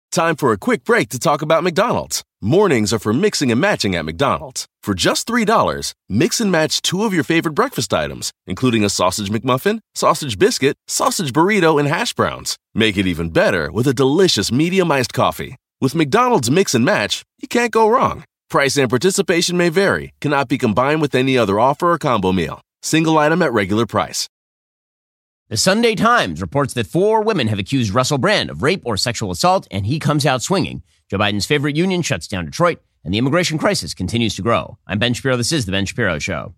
Time for a quick break to talk about McDonald's. Mornings are for mixing and matching at McDonald's. For just $3, mix and match 2 of your favorite breakfast items, including a sausage McMuffin, sausage biscuit, sausage burrito, and hash browns. Make it even better with a delicious medium iced coffee. With McDonald's Mix and Match, you can't go wrong. Price and participation may vary, cannot be combined with any other offer or combo meal. Single item at regular price. The Sunday Times reports that 4 women have accused Russell Brand of rape or sexual assault, and he comes out swinging. Joe Biden's favorite union shuts down Detroit, and the immigration crisis continues to grow. I'm Ben Shapiro. This is The Ben Shapiro Show.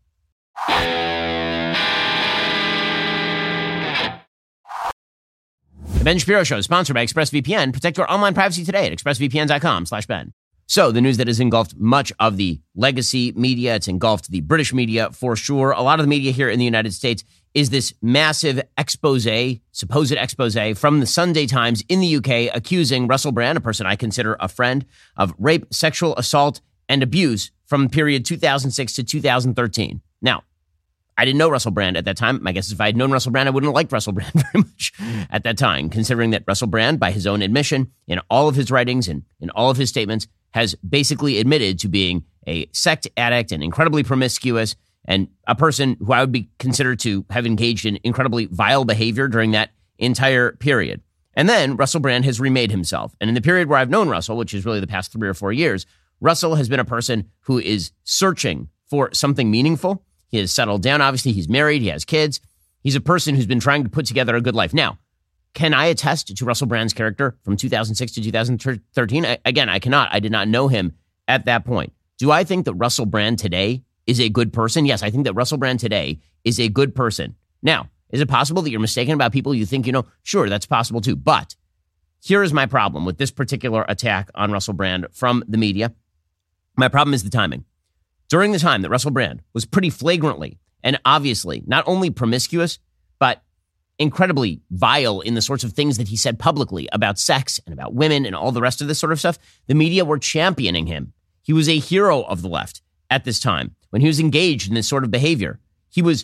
The Ben Shapiro Show is sponsored by ExpressVPN. Protect your online privacy today at expressvpn.com/Ben. So the news that has engulfed much of the legacy media, it's engulfed the British media for sure. A lot of the media here in the United States is this massive supposed expose from the Sunday Times in the UK accusing Russell Brand, a person I consider a friend, of rape, sexual assault, and abuse from the period 2006 to 2013. Now, I didn't know Russell Brand at that time. My guess is if I had known Russell Brand, I wouldn't have liked Russell Brand very much at that time, considering that Russell Brand, by his own admission, in all of his writings and in all of his statements, has basically admitted to being a sect addict and incredibly promiscuous and a person who I would be considered to have engaged in incredibly vile behavior during that entire period. And then Russell Brand has remade himself. And in the period where I've known Russell, which is really the past 3 or 4 years, Russell has been a person who is searching for something meaningful. He has settled down. Obviously, he's married. He has kids. He's a person who's been trying to put together a good life. Now, can I attest to Russell Brand's character from 2006 to 2013? Again, I cannot. I did not know him at that point. Do I think that Russell Brand today is a good person? Yes, I think that Russell Brand today is a good person. Now, is it possible that you're mistaken about people you think you know? Sure, that's possible too. But here is my problem with this particular attack on Russell Brand from the media. My problem is the timing. During the time that Russell Brand was pretty flagrantly and obviously not only promiscuous, but incredibly vile in the sorts of things that he said publicly about sex and about women and all the rest of this sort of stuff, the media were championing him. He was a hero of the left at this time. When he was engaged in this sort of behavior, he was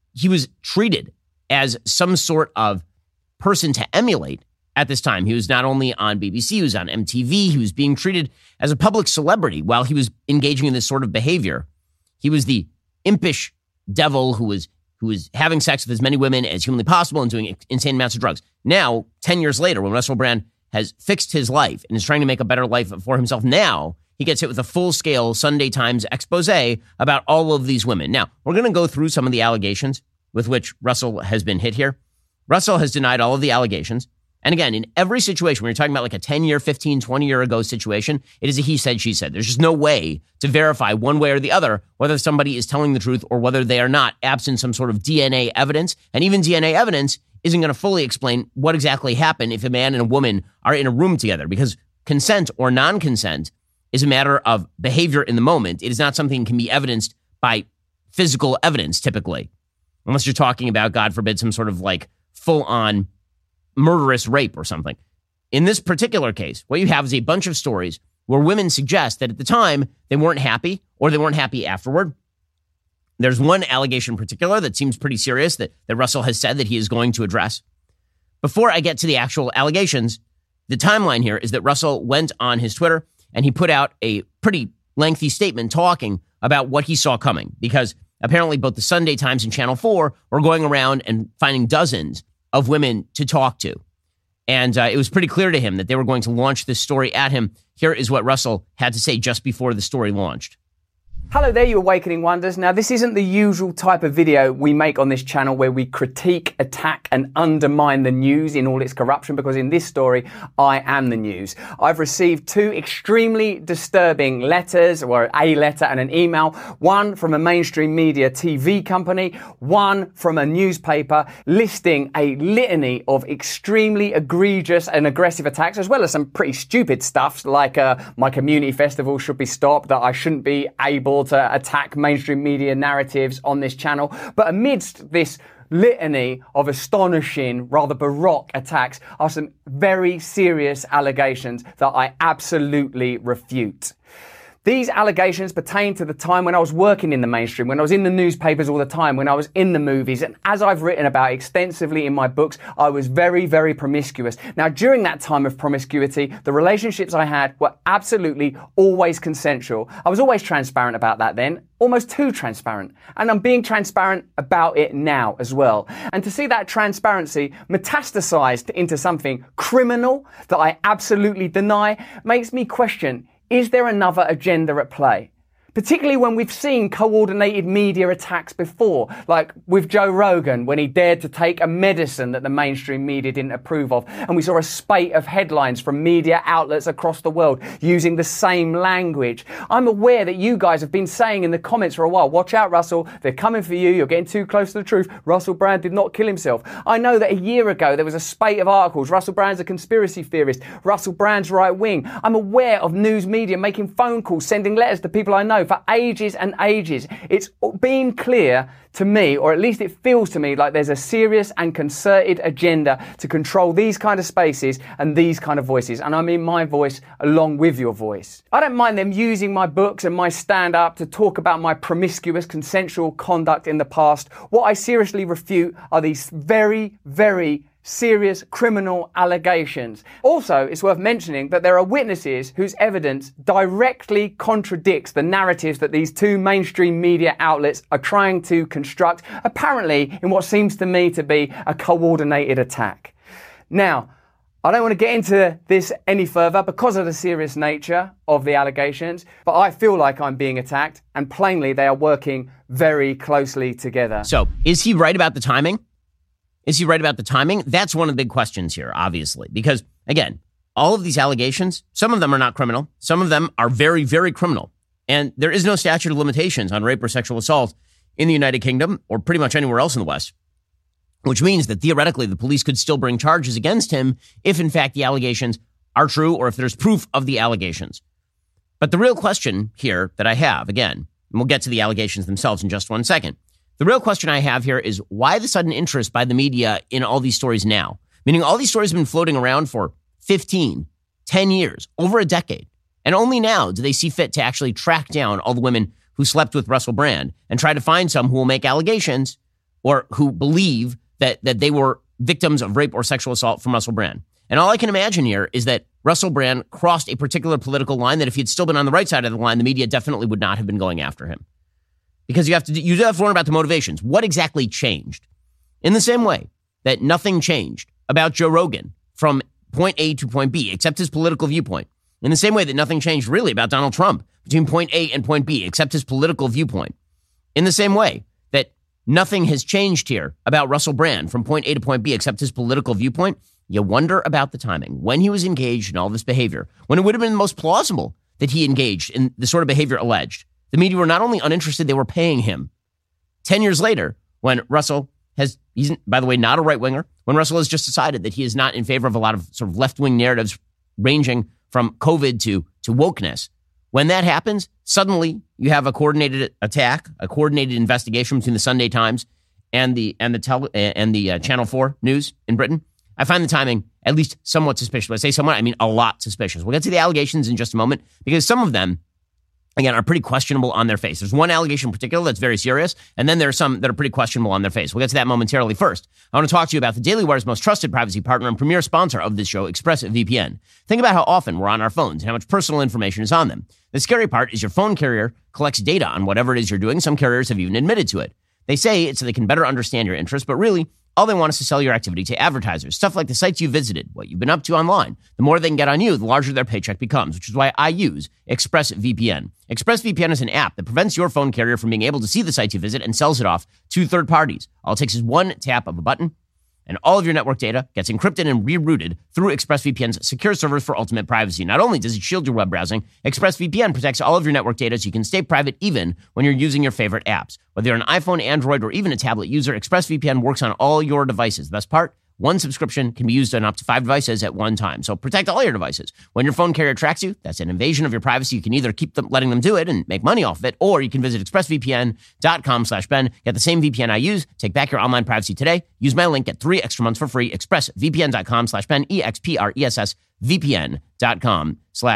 treated as some sort of person to emulate at this time. He was not only on BBC, he was on MTV. He was being treated as a public celebrity while he was engaging in this sort of behavior. He was the impish devil who was having sex with as many women as humanly possible and doing insane amounts of drugs. Now, 10 years later, when Russell Brand has fixed his life and is trying to make a better life for himself, now he gets hit with a full-scale Sunday Times expose about all of these women. Now, we're going to go through some of the allegations with which Russell has been hit here. Russell has denied all of the allegations. And again, in every situation, when you're talking about like a 10-year, 15, 20-year ago situation, it is a he said, she said. There's just no way to verify one way or the other whether somebody is telling the truth or whether they are not, absent some sort of DNA evidence. And even DNA evidence isn't going to fully explain what exactly happened if a man and a woman are in a room together, because consent or non-consent is a matter of behavior in the moment. It is not something that can be evidenced by physical evidence, typically, unless you're talking about, God forbid, some sort of like full-on murderous rape or something. In this particular case, what you have is a bunch of stories where women suggest that at the time they weren't happy or they weren't happy afterward. There's one allegation in particular that seems pretty serious that Russell has said that he is going to address. Before I get to the actual allegations, the timeline here is that Russell went on his Twitter and he put out a pretty lengthy statement talking about what he saw coming, because apparently both the Sunday Times and Channel 4 were going around and finding dozens of women to talk to. And it was pretty clear to him that they were going to launch this story at him. Here is what Russell had to say just before the story launched. Hello there, you Awakening Wonders. Now, this isn't the usual type of video we make on this channel where we critique, attack and undermine the news in all its corruption, because in this story, I am the news. I've received 2 extremely disturbing letters, or a letter and an email, one from a mainstream media TV company, one from a newspaper, listing a litany of extremely egregious and aggressive attacks, as well as some pretty stupid stuff like my community festival should be stopped, that I shouldn't be able to attack mainstream media narratives on this channel. But amidst this litany of astonishing, rather baroque attacks are some very serious allegations that I absolutely refute. These allegations pertain to the time when I was working in the mainstream, when I was in the newspapers all the time, when I was in the movies, and as I've written about extensively in my books, I was very, very promiscuous. Now, during that time of promiscuity, the relationships I had were absolutely always consensual. I was always transparent about that then, almost too transparent. And I'm being transparent about it now as well. And to see that transparency metastasized into something criminal that I absolutely deny makes me question, is there another agenda at play? Particularly when we've seen coordinated media attacks before, like with Joe Rogan when he dared to take a medicine that the mainstream media didn't approve of. And we saw a spate of headlines from media outlets across the world using the same language. I'm aware that you guys have been saying in the comments for a while, watch out, Russell, they're coming for you, you're getting too close to the truth. Russell Brand did not kill himself. I know that a year ago there was a spate of articles, Russell Brand's a conspiracy theorist, Russell Brand's right wing. I'm aware of news media making phone calls, sending letters to people I know for ages and ages. It's been clear to me, or at least it feels to me like there's a serious and concerted agenda to control these kind of spaces and these kind of voices. And I mean my voice along with your voice. I don't mind them using my books and my stand-up to talk about my promiscuous consensual conduct in the past. What I seriously refute are these very, very serious criminal allegations. Also, it's worth mentioning that there are witnesses whose evidence directly contradicts the narratives that these two mainstream media outlets are trying to construct, apparently in what seems to me to be a coordinated attack. Now, I don't want to get into this any further because of the serious nature of the allegations, but I feel like I'm being attacked, and plainly they are working very closely together. So, is he right about the timing? Is he right about the timing? That's one of the big questions here, obviously, because, again, all of these allegations, some of them are not criminal. Some of them are very, very criminal. And there is no statute of limitations on rape or sexual assault in the United Kingdom or pretty much anywhere else in the West, which means that theoretically the police could still bring charges against him if, in fact, the allegations are true or if there's proof of the allegations. But the real question here that I have, again, and we'll get to the allegations themselves in just one second, the real question I have here is why the sudden interest by the media in all these stories now? Meaning all these stories have been floating around for 15, 10 years, over a decade. And only now do they see fit to actually track down all the women who slept with Russell Brand and try to find some who will make allegations or who believe that they were victims of rape or sexual assault from Russell Brand. And all I can imagine here is that Russell Brand crossed a particular political line that if he had still been on the right side of the line, the media definitely would not have been going after him. Because you have to learn about the motivations. What exactly changed? In the same way that nothing changed about Joe Rogan from point A to point B, except his political viewpoint. In the same way that nothing changed really about Donald Trump between point A and point B, except his political viewpoint. In the same way that nothing has changed here about Russell Brand from point A to point B, except his political viewpoint. You wonder about the timing, when he was engaged in all this behavior, when it would have been most plausible that he engaged in the sort of behavior alleged. The media were not only uninterested, they were paying him. 10 years later, when Russell he's, by the way, not a right-winger, when Russell has just decided that he is not in favor of a lot of sort of left-wing narratives ranging from COVID to wokeness, when that happens, suddenly you have a coordinated attack, a coordinated investigation between the Sunday Times and the Channel 4 news in Britain. I find the timing at least somewhat suspicious. When I say somewhat, I mean a lot suspicious. We'll get to the allegations in just a moment because some of them, again, are pretty questionable on their face. There's one allegation in particular that's very serious, and then there are some that are pretty questionable on their face. We'll get to that momentarily. First, I want to talk to you about the Daily Wire's most trusted privacy partner and premier sponsor of this show, ExpressVPN. Think about how often we're on our phones and how much personal information is on them. The scary part is your phone carrier collects data on whatever it is you're doing. Some carriers have even admitted to it. They say it's so they can better understand your interests, but really, all they want is to sell your activity to advertisers, stuff like the sites you visited, what you've been up to online. The more they can get on you, the larger their paycheck becomes, which is why I use ExpressVPN. ExpressVPN is an app that prevents your phone carrier from being able to see the sites you visit and sells it off to third parties. All it takes is one tap of a button, and all of your network data gets encrypted and rerouted through ExpressVPN's secure servers for ultimate privacy. Not only does it shield your web browsing, ExpressVPN protects all of your network data so you can stay private even when you're using your favorite apps. Whether you're an iPhone, Android, or even a tablet user, ExpressVPN works on all your devices. The best part? One subscription can be used on up to 5 devices at one time. So protect all your devices. When your phone carrier tracks you, that's an invasion of your privacy. You can either keep letting them do it and make money off of it, or you can visit expressvpn.com/Ben. Get the same VPN I use. Take back your online privacy today. Use my link. Get 3 extra months for free. expressvpn.com/Ben. EXPRESSVPN.com/Ben.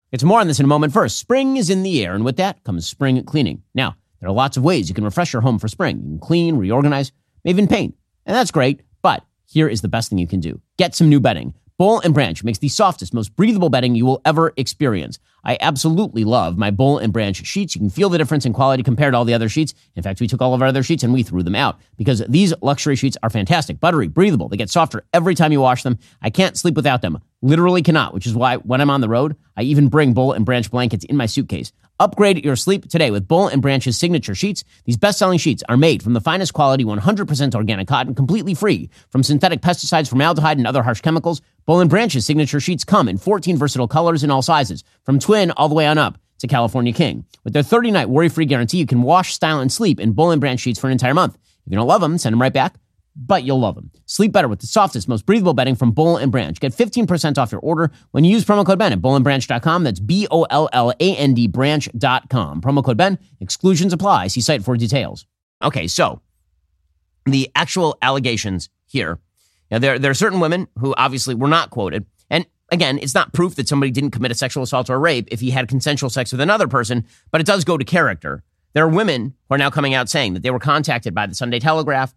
It's more on this in a moment. First, spring is in the air, and with that comes spring cleaning. Now, there are lots of ways you can refresh your home for spring. You can clean, reorganize, maybe even paint. And that's great, but here is the best thing you can do. Get some new bedding. Boll & Branch makes the softest, most breathable bedding you will ever experience. I absolutely love my Boll & Branch sheets. You can feel the difference in quality compared to all the other sheets. In fact, we took all of our other sheets and we threw them out because these luxury sheets are fantastic, buttery, breathable. They get softer every time you wash them. I can't sleep without them. Literally cannot, which is why when I'm on the road, I even bring Boll & Branch blankets in my suitcase. Upgrade your sleep today with Boll & Branch's signature sheets. These best-selling sheets are made from the finest quality 100% organic cotton, completely free from synthetic pesticides, formaldehyde, and other harsh chemicals. Boll & Branch's signature sheets come in 14 versatile colors in all sizes, from twin all the way on up to California King. With their 30-night worry-free guarantee, you can wash, style, and sleep in Boll & Branch sheets for an entire month. If you don't love them, send them right back, but you'll love them. Sleep better with the softest, most breathable bedding from Boll & Branch. Get 15% off your order when you use promo code Ben at bollandbranch.com. That's BOLLAND branch.com. Promo code Ben. Exclusions apply. See site for details. Okay, so the actual allegations here. Now, there are certain women who obviously were not quoted. And again, it's not proof that somebody didn't commit a sexual assault or a rape if he had consensual sex with another person, but it does go to character. There are women who are now coming out saying that they were contacted by the Sunday Telegraph,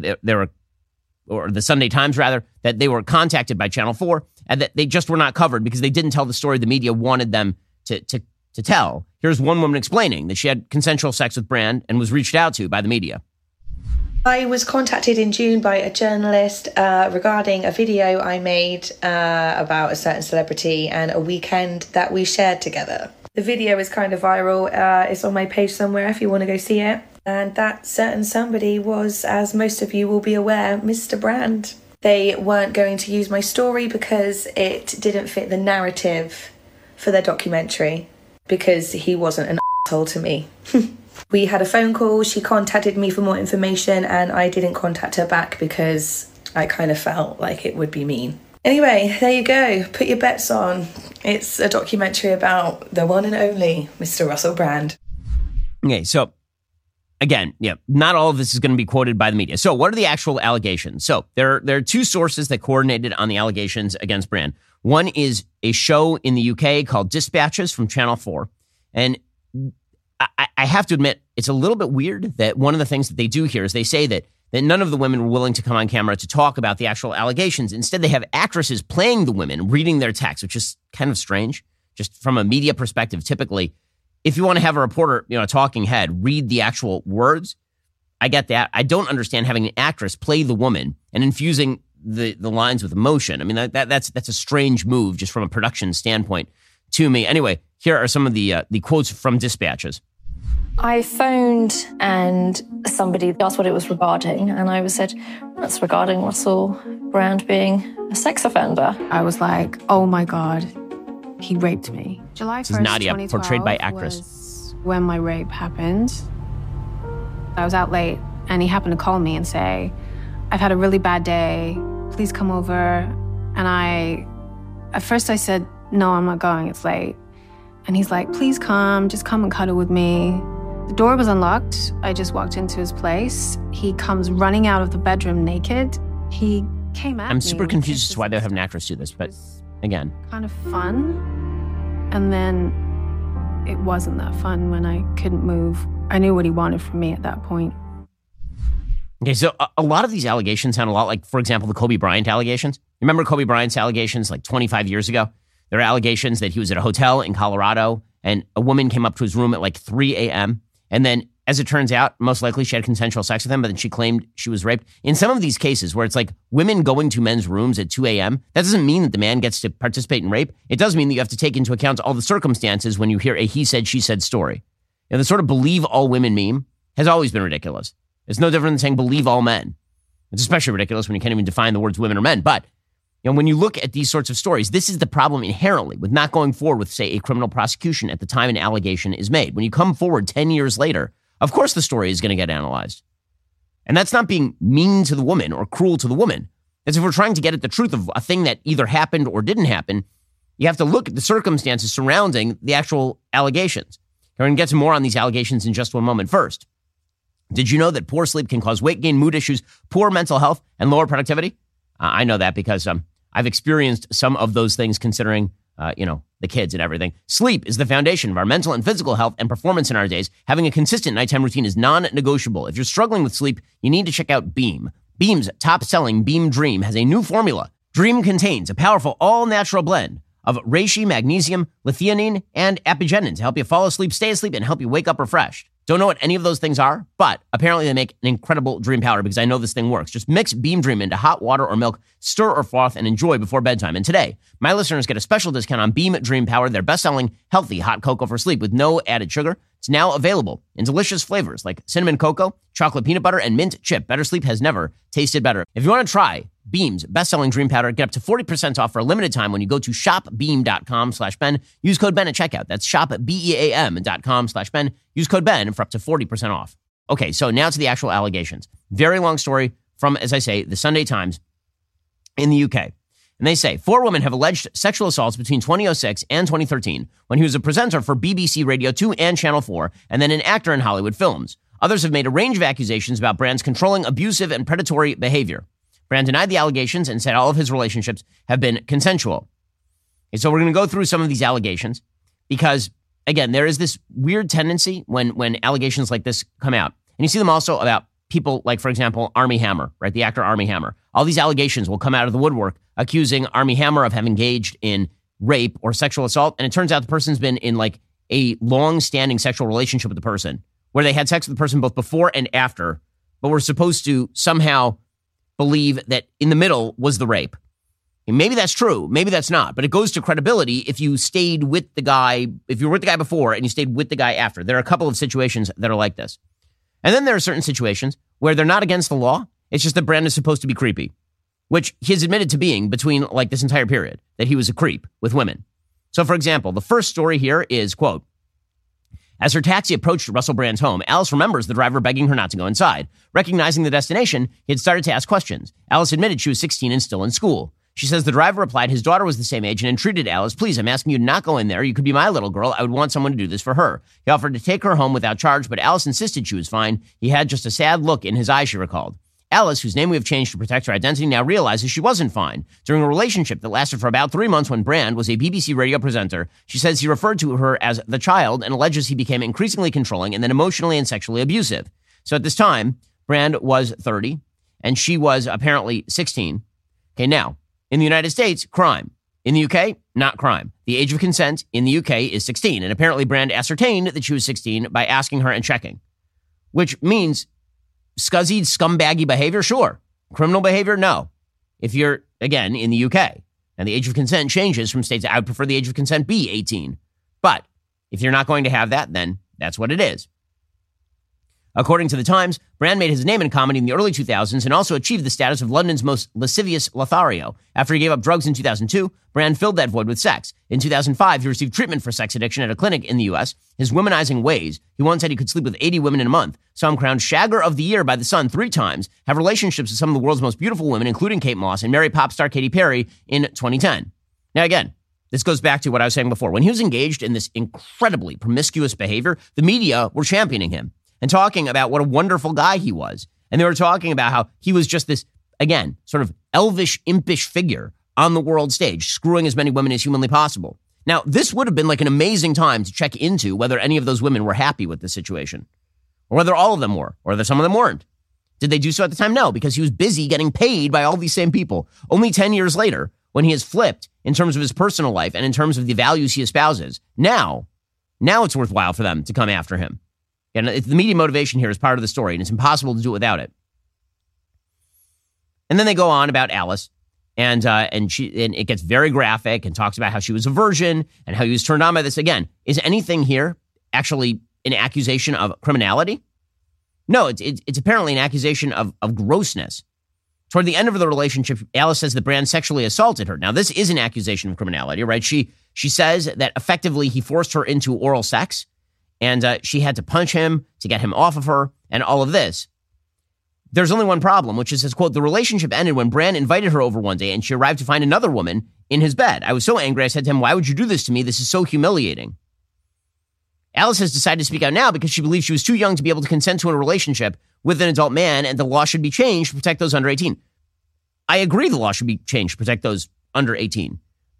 or the Sunday Times rather, that they were contacted by Channel 4 and that they just were not covered because they didn't tell the story the media wanted them to tell. Here's one woman explaining that she had consensual sex with Brand and was reached out to by the media. I was contacted in June by a journalist regarding a video I made about a certain celebrity and a weekend that we shared together. The video is kind of viral. It's on my page somewhere if you want to go see it. And that certain somebody was, as most of you will be aware, Mr. Brand. They weren't going to use my story because it didn't fit the narrative for their documentary, because he wasn't an asshole to me. We had a phone call, she contacted me for more information, and I didn't contact her back because I kind of felt like it would be mean. Anyway, there you go. Put your bets on. It's a documentary about the one and only Mr. Russell Brand. Okay, so again, not all of this is going to be quoted by the media. So what are the actual allegations? So there are two sources that coordinated on the allegations against Brand. One is a show in the UK called Dispatches from Channel 4. And I have to admit, it's a little bit weird that one of the things that they do here is they say that none of the women were willing to come on camera to talk about the actual allegations. Instead, they have actresses playing the women, reading their text, which is kind of strange. Just from a media perspective, typically, if you want to have a reporter, a talking head, read the actual words, I get that. I don't understand having an actress play the woman and infusing the lines with emotion. I mean, that's a strange move just from a production standpoint to me. Anyway, here are some of the quotes from Dispatches. I phoned and somebody asked what it was regarding, and I said, that's regarding Russell Brand being a sex offender. I was like, oh my God, he raped me. July 1st, this is Nadia, portrayed by actress. Was when my rape happened. I was out late, and he happened to call me and say, I've had a really bad day, please come over. And at first I said, no, I'm not going, it's late. And he's like, please come, just come and cuddle with me. The door was unlocked. I just walked into his place. He comes running out of the bedroom naked. He came at me. I'm super confused as to why they would have an actress do this, but again. Kind of fun. And then it wasn't that fun when I couldn't move. I knew what he wanted from me at that point. Okay, so a lot of these allegations sound a lot like, for example, the Kobe Bryant allegations. Remember Kobe Bryant's allegations like 25 years ago? There are allegations that he was at a hotel in Colorado and a woman came up to his room at like 3 a.m. And then, as it turns out, most likely she had consensual sex with him, but then she claimed she was raped. In some of these cases where it's like women going to men's rooms at 2 a.m., that doesn't mean that the man gets to participate in rape. It does mean that you have to take into account all the circumstances when you hear a he said, she said story. The sort of believe all women meme has always been ridiculous. It's no different than saying believe all men. It's especially ridiculous when you can't even define the words women or men. But when you look at these sorts of stories, this is the problem inherently with not going forward with, say, a criminal prosecution at the time an allegation is made. When you come forward 10 years later, of course the story is going to get analyzed. And that's not being mean to the woman or cruel to the woman. It's if we're trying to get at the truth of a thing that either happened or didn't happen, you have to look at the circumstances surrounding the actual allegations. We're going to get to more on these allegations in just one moment. First, did you know that poor sleep can cause weight gain, mood issues, poor mental health, and lower productivity? I know that because I've experienced some of those things considering the kids and everything. Sleep is the foundation of our mental and physical health and performance in our days. Having a consistent nighttime routine is non-negotiable. If you're struggling with sleep, you need to check out Beam. Beam's top-selling Beam Dream has a new formula. Dream contains a powerful all-natural blend of reishi, magnesium, L-theanine, and apigenin to help you fall asleep, stay asleep, and help you wake up refreshed. Don't know what any of those things are, but apparently they make an incredible dream powder because I know this thing works. Just mix Beam Dream into hot water or milk, stir or froth, and enjoy before bedtime. And today, my listeners get a special discount on Beam Dream Powder, their best-selling healthy hot cocoa for sleep with no added sugar. It's now available in delicious flavors like cinnamon cocoa, chocolate peanut butter, and mint chip. Better sleep has never tasted better. If you want to try Beam's best-selling dream powder, get up to 40% off for a limited time when you go to shopbeam.com/Ben. Use code Ben at checkout. That's shopbeam.com/Ben. Use code Ben for up to 40% off. Okay, so now to the actual allegations. Very long story from, as I say, the Sunday Times in the UK. And they say 4 women have alleged sexual assaults between 2006 and 2013 when he was a presenter for BBC Radio 2 and Channel 4 and then an actor in Hollywood films. Others have made a range of accusations about Brand's controlling, abusive, and predatory behavior. Brand denied the allegations and said all of his relationships have been consensual. And so we're going to go through some of these allegations because, again, there is this weird tendency when allegations like this come out. And you see them also about people like, for example, Armie Hammer, right? The actor Armie Hammer. All these allegations will come out of the woodwork accusing Armie Hammer of having engaged in rape or sexual assault. And it turns out the person's been in like a long-standing sexual relationship with the person where they had sex with the person both before and after, but were supposed to somehow believe that in the middle was the rape. And maybe that's true. Maybe that's not. But it goes to credibility if you stayed with the guy, if you were with the guy before and you stayed with the guy after. There are a couple of situations that are like this. And then there are certain situations where they're not against the law. It's just that Brand is supposed to be creepy, which he's admitted to being between like this entire period, that he was a creep with women. So, for example, the first story here is, quote, as her taxi approached Russell Brand's home, Alice remembers the driver begging her not to go inside. Recognizing the destination, he had started to ask questions. Alice admitted she was 16 and still in school. She says the driver replied his daughter was the same age and entreated Alice, please, I'm asking you to not go in there. You could be my little girl. I would want someone to do this for her. He offered to take her home without charge, but Alice insisted she was fine. He had just a sad look in his eyes, she recalled. Alice, whose name we have changed to protect her identity, now realizes she wasn't fine. During a relationship that lasted for about 3 months when Brand was a BBC radio presenter, she says he referred to her as the child and alleges he became increasingly controlling and then emotionally and sexually abusive. So at this time, Brand was 30 and she was apparently 16. Okay, now, in the United States, crime. In the UK, not crime. The age of consent in the UK is 16, and apparently Brand ascertained that she was 16 by asking her and checking, which means scuzzy, scumbaggy behavior, sure. Criminal behavior, no. If you're, again, in the UK, and the age of consent changes from states, I would prefer the age of consent be 18. But if you're not going to have that, then that's what it is. According to The Times, Brand made his name in comedy in the early 2000s and also achieved the status of London's most lascivious Lothario. After he gave up drugs in 2002, Brand filled that void with sex. In 2005, he received treatment for sex addiction at a clinic in the U.S. His womanizing ways, he once said he could sleep with 80 women in a month, saw him crowned Shagger of the Year by The Sun 3 times, have relationships with some of the world's most beautiful women, including Kate Moss, and marry pop star Katy Perry in 2010. Now again, this goes back to what I was saying before. When he was engaged in this incredibly promiscuous behavior, the media were championing him and talking about what a wonderful guy he was. And they were talking about how he was just this, again, sort of elvish, impish figure on the world stage, screwing as many women as humanly possible. Now, this would have been like an amazing time to check into whether any of those women were happy with the situation, or whether all of them were, or whether some of them weren't. Did they do so at the time? No, because he was busy getting paid by all these same people. Only 10 years later, when he has flipped in terms of his personal life and in terms of the values he espouses, now it's worthwhile for them to come after him. And the media motivation here is part of the story, and it's impossible to do it without it. And then they go on about Alice, and it gets very graphic and talks about how she was a virgin and how he was turned on by this. Again, is anything here actually an accusation of criminality? No, it's apparently an accusation of grossness. Toward the end of the relationship, Alice says that Brand sexually assaulted her. Now, this is an accusation of criminality, right? She says that effectively he forced her into oral sex, and she had to punch him to get him off of her, and all of this. There's only one problem, which is, says, quote, the relationship ended when Brand invited her over one day, and she arrived to find another woman in his bed. I was so angry, I said to him, why would you do this to me? This is so humiliating. Alice has decided to speak out now because she believes she was too young to be able to consent to a relationship with an adult man, and the law should be changed to protect those under 18. I agree the law should be changed to protect those under 18.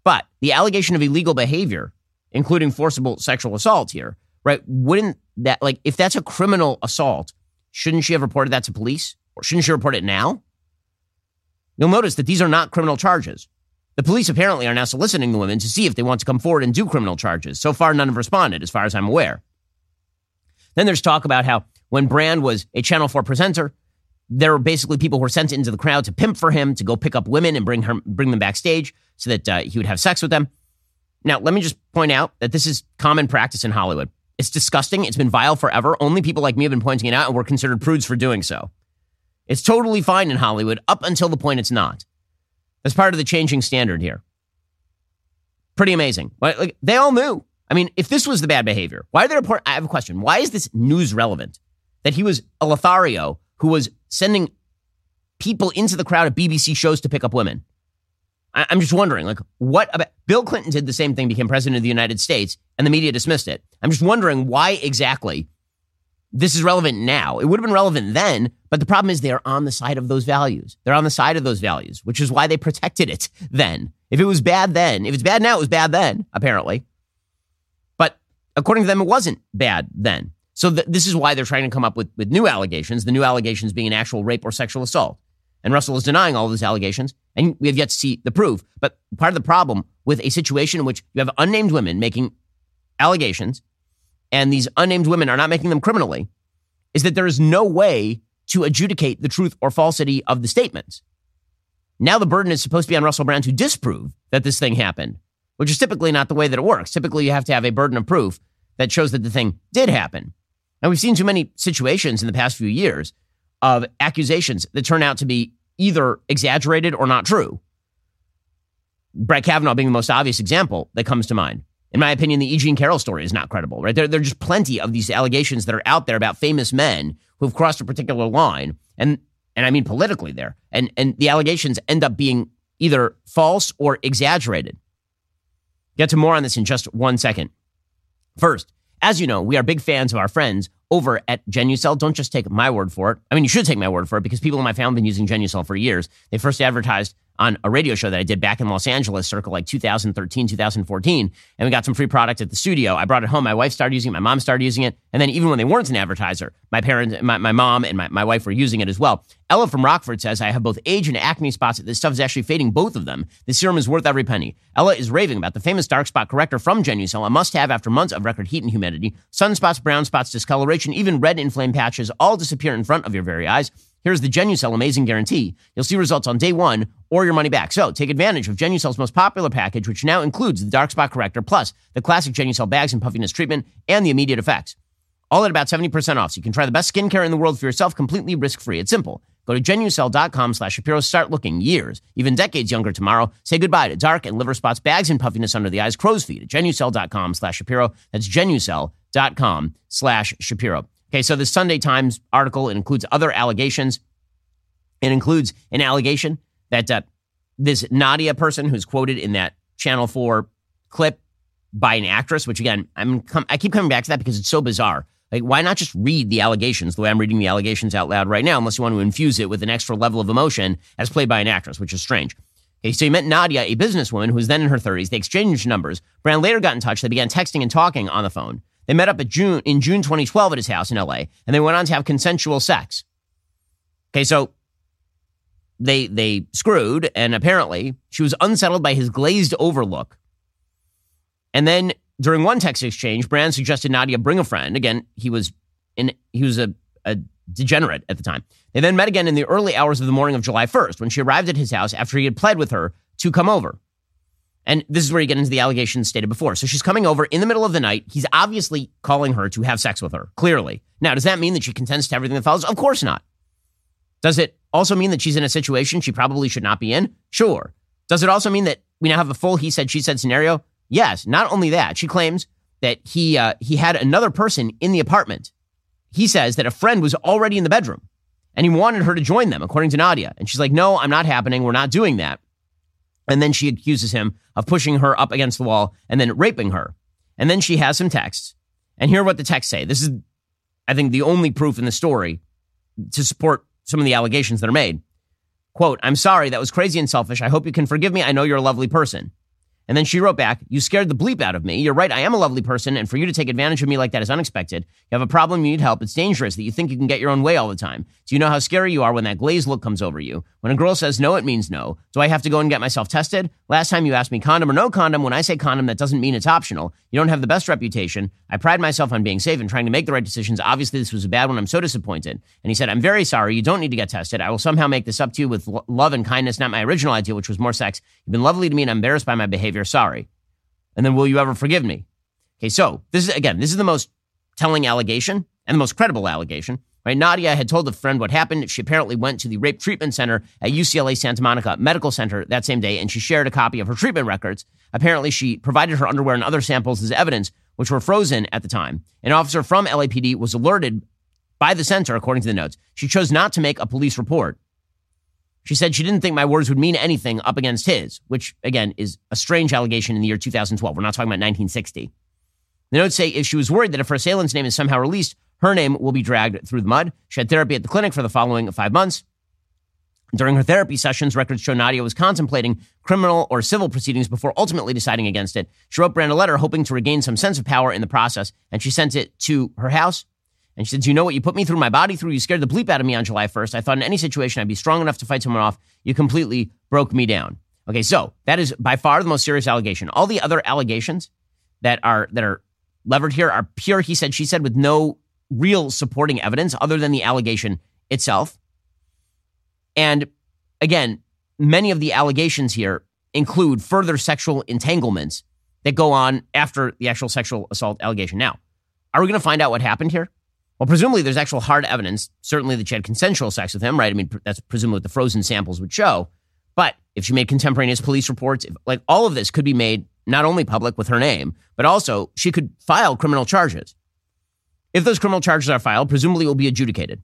But the allegation of illegal behavior, including forcible sexual assault here, right? Wouldn't that, like, if that's a criminal assault, shouldn't she have reported that to police? Or shouldn't she report it now? You'll notice that these are not criminal charges. The police apparently are now soliciting the women to see if they want to come forward and do criminal charges. So far, none have responded, as far as I'm aware. Then there's talk about how when Brand was a Channel 4 presenter, there were basically people who were sent into the crowd to pimp for him, to go pick up women and bring them backstage so that he would have sex with them. Now, let me just point out that this is common practice in Hollywood. It's disgusting. It's been vile forever. Only people like me have been pointing it out, and we're considered prudes for doing so. It's totally fine in Hollywood up until the point it's not. That's part of the changing standard here. Pretty amazing. Like, they all knew. I mean, if this was the bad behavior, why are they report? I have a question. Why is this news relevant? That he was a Lothario who was sending people into the crowd at BBC shows to pick up women. I'm just wondering, like, what about Bill Clinton did the same thing, became president of the United States, and the media dismissed it. I'm just wondering why exactly this is relevant now. It would have been relevant then, but the problem is they are on the side of those values. They're on the side of those values, which is why they protected it then. If it was bad then, if it's bad now, it was bad then, apparently. But according to them, it wasn't bad then. So this is why they're trying to come up with new allegations, the new allegations being an actual rape or sexual assault. And Russell is denying all of those allegations, and we have yet to see the proof. But part of the problem with a situation in which you have unnamed women making allegations, and these unnamed women are not making them criminally, is that there is no way to adjudicate the truth or falsity of the statements. Now the burden is supposed to be on Russell Brand to disprove that this thing happened, which is typically not the way that it works. Typically, you have to have a burden of proof that shows that the thing did happen. Now, we've seen too many situations in the past few years of accusations that turn out to be either exaggerated or not true. Brett Kavanaugh being the most obvious example that comes to mind. In my opinion, the E. Jean Carroll story is not credible, right? There are just plenty of these allegations that are out there about famous men who have crossed a particular line, and I mean politically there, and the allegations end up being either false or exaggerated. Get to more on this in just 1 second. First, as you know, we are big fans of our friends over at Genucel. Don't just take my word for it. I mean, you should take my word for it because people in my family have been using Genucel for years. They first advertised on a radio show that I did back in Los Angeles, circa like 2013, 2014. And we got some free product at the studio. I brought it home. My wife started using it. My mom started using it. And then even when they weren't an advertiser, my parents, my mom and my wife were using it as well. Ella from Rockford says, I have both age and acne spots. This stuff is actually fading both of them. The serum is worth every penny. Ella is raving about the famous dark spot corrector from Genucel, a must-have after months of record heat and humidity. Sunspots, brown spots, discoloration, even red inflamed patches all disappear in front of your very eyes. Here's the Genucel amazing guarantee. You'll see results on day one or your money back. So take advantage of Genucel's most popular package, which now includes the dark spot corrector, plus the classic Genucel bags and puffiness treatment and the immediate effects. All at about 70% off, so you can try the best skincare in the world for yourself completely risk-free. It's simple. Go to Genucel.com/Shapiro. Start looking years, even decades younger tomorrow. Say goodbye to dark and liver spots, bags and puffiness under the eyes, crow's feet at Genucel.com/Shapiro. That's Genucel.com/Shapiro. Okay, so the Sunday Times article, it includes other allegations. It includes an allegation that this Nadia person who's quoted in that Channel 4 clip by an actress, which again, I keep coming back to that because it's so bizarre. Like, why not just read the allegations the way I'm reading the allegations out loud right now, unless you want to infuse it with an extra level of emotion as played by an actress, which is strange. Okay, so he met Nadia, a businesswoman who was then in her 30s. They exchanged numbers. Brand later got in touch. They began texting and talking on the phone. They met up in June 2012 at his house in LA, and they went on to have consensual sex. Okay, so they screwed, and apparently she was unsettled by his glazed over look. And then during one text exchange, Brand suggested Nadia bring a friend. Again, he was a degenerate at the time. They then met again in the early hours of the morning of July 1st when she arrived at his house after he had pled with her to come over. And this is where you get into the allegations stated before. So she's coming over in the middle of the night. He's obviously calling her to have sex with her, clearly. Now, does that mean that she consents to everything that follows? Of course not. Does it also mean that she's in a situation she probably should not be in? Sure. Does it also mean that we now have a full he said, she said scenario? Yes. Not only that, she claims that he had another person in the apartment. He says that a friend was already in the bedroom and he wanted her to join them, according to Nadia. And she's like, no, I'm not happening. We're not doing that. And then she accuses him of pushing her up against the wall and then raping her. And then she has some texts. And here are what the texts say. This is, I think, the only proof in the story to support some of the allegations that are made. Quote, I'm sorry, that was crazy and selfish. I hope you can forgive me. I know you're a lovely person. And then she wrote back, "You scared the bleep out of me. You're right, I am a lovely person, and for you to take advantage of me like that is unexpected. You have a problem, you need help. It's dangerous that you think you can get your own way all the time. Do you know how scary you are when that glazed look comes over you? When a girl says no, it means no. Do I have to go and get myself tested? Last time you asked me condom or no condom. When I say condom, that doesn't mean it's optional. You don't have the best reputation. I pride myself on being safe and trying to make the right decisions. Obviously, this was a bad one. I'm so disappointed." And he said, "I'm very sorry. You don't need to get tested. I will somehow make this up to you with love and kindness, not my original idea, which was more sex. You've been lovely to me and I'm embarrassed by my behavior. Sorry. And then will you ever forgive me?" Okay, so this is the most telling allegation and the most credible allegation, right? Nadia had told a friend what happened. She apparently went to the rape treatment center at UCLA Santa Monica Medical Center that same day, and she shared a copy of her treatment records. Apparently, she provided her underwear and other samples as evidence, which were frozen at the time. An officer from LAPD was alerted by the center, according to the notes. She chose not to make a police report. She said she didn't think my words would mean anything up against his, which, again, is a strange allegation in the year 2012. We're not talking about 1960. The notes say if she was worried that if her assailant's name is somehow released, her name will be dragged through the mud. She had therapy at the clinic for the following 5 months. During her therapy sessions, records show Nadia was contemplating criminal or civil proceedings before ultimately deciding against it. She wrote Brand a letter hoping to regain some sense of power in the process, and she sent it to her house. And she said, "Do you know what you put me through, my body through? You scared the bleep out of me on July 1st. I thought in any situation I'd be strong enough to fight someone off. You completely broke me down." Okay, so that is by far the most serious allegation. All the other allegations that are levered here are pure he said, she said, with no real supporting evidence other than the allegation itself. And again, many of the allegations here include further sexual entanglements that go on after the actual sexual assault allegation. Now, are we going to find out what happened here? Well, presumably there's actual hard evidence, certainly that she had consensual sex with him, right? I mean, that's presumably what the frozen samples would show. But if she made contemporaneous police reports, all of this could be made not only public with her name, but also she could file criminal charges. If those criminal charges are filed, presumably it will be adjudicated.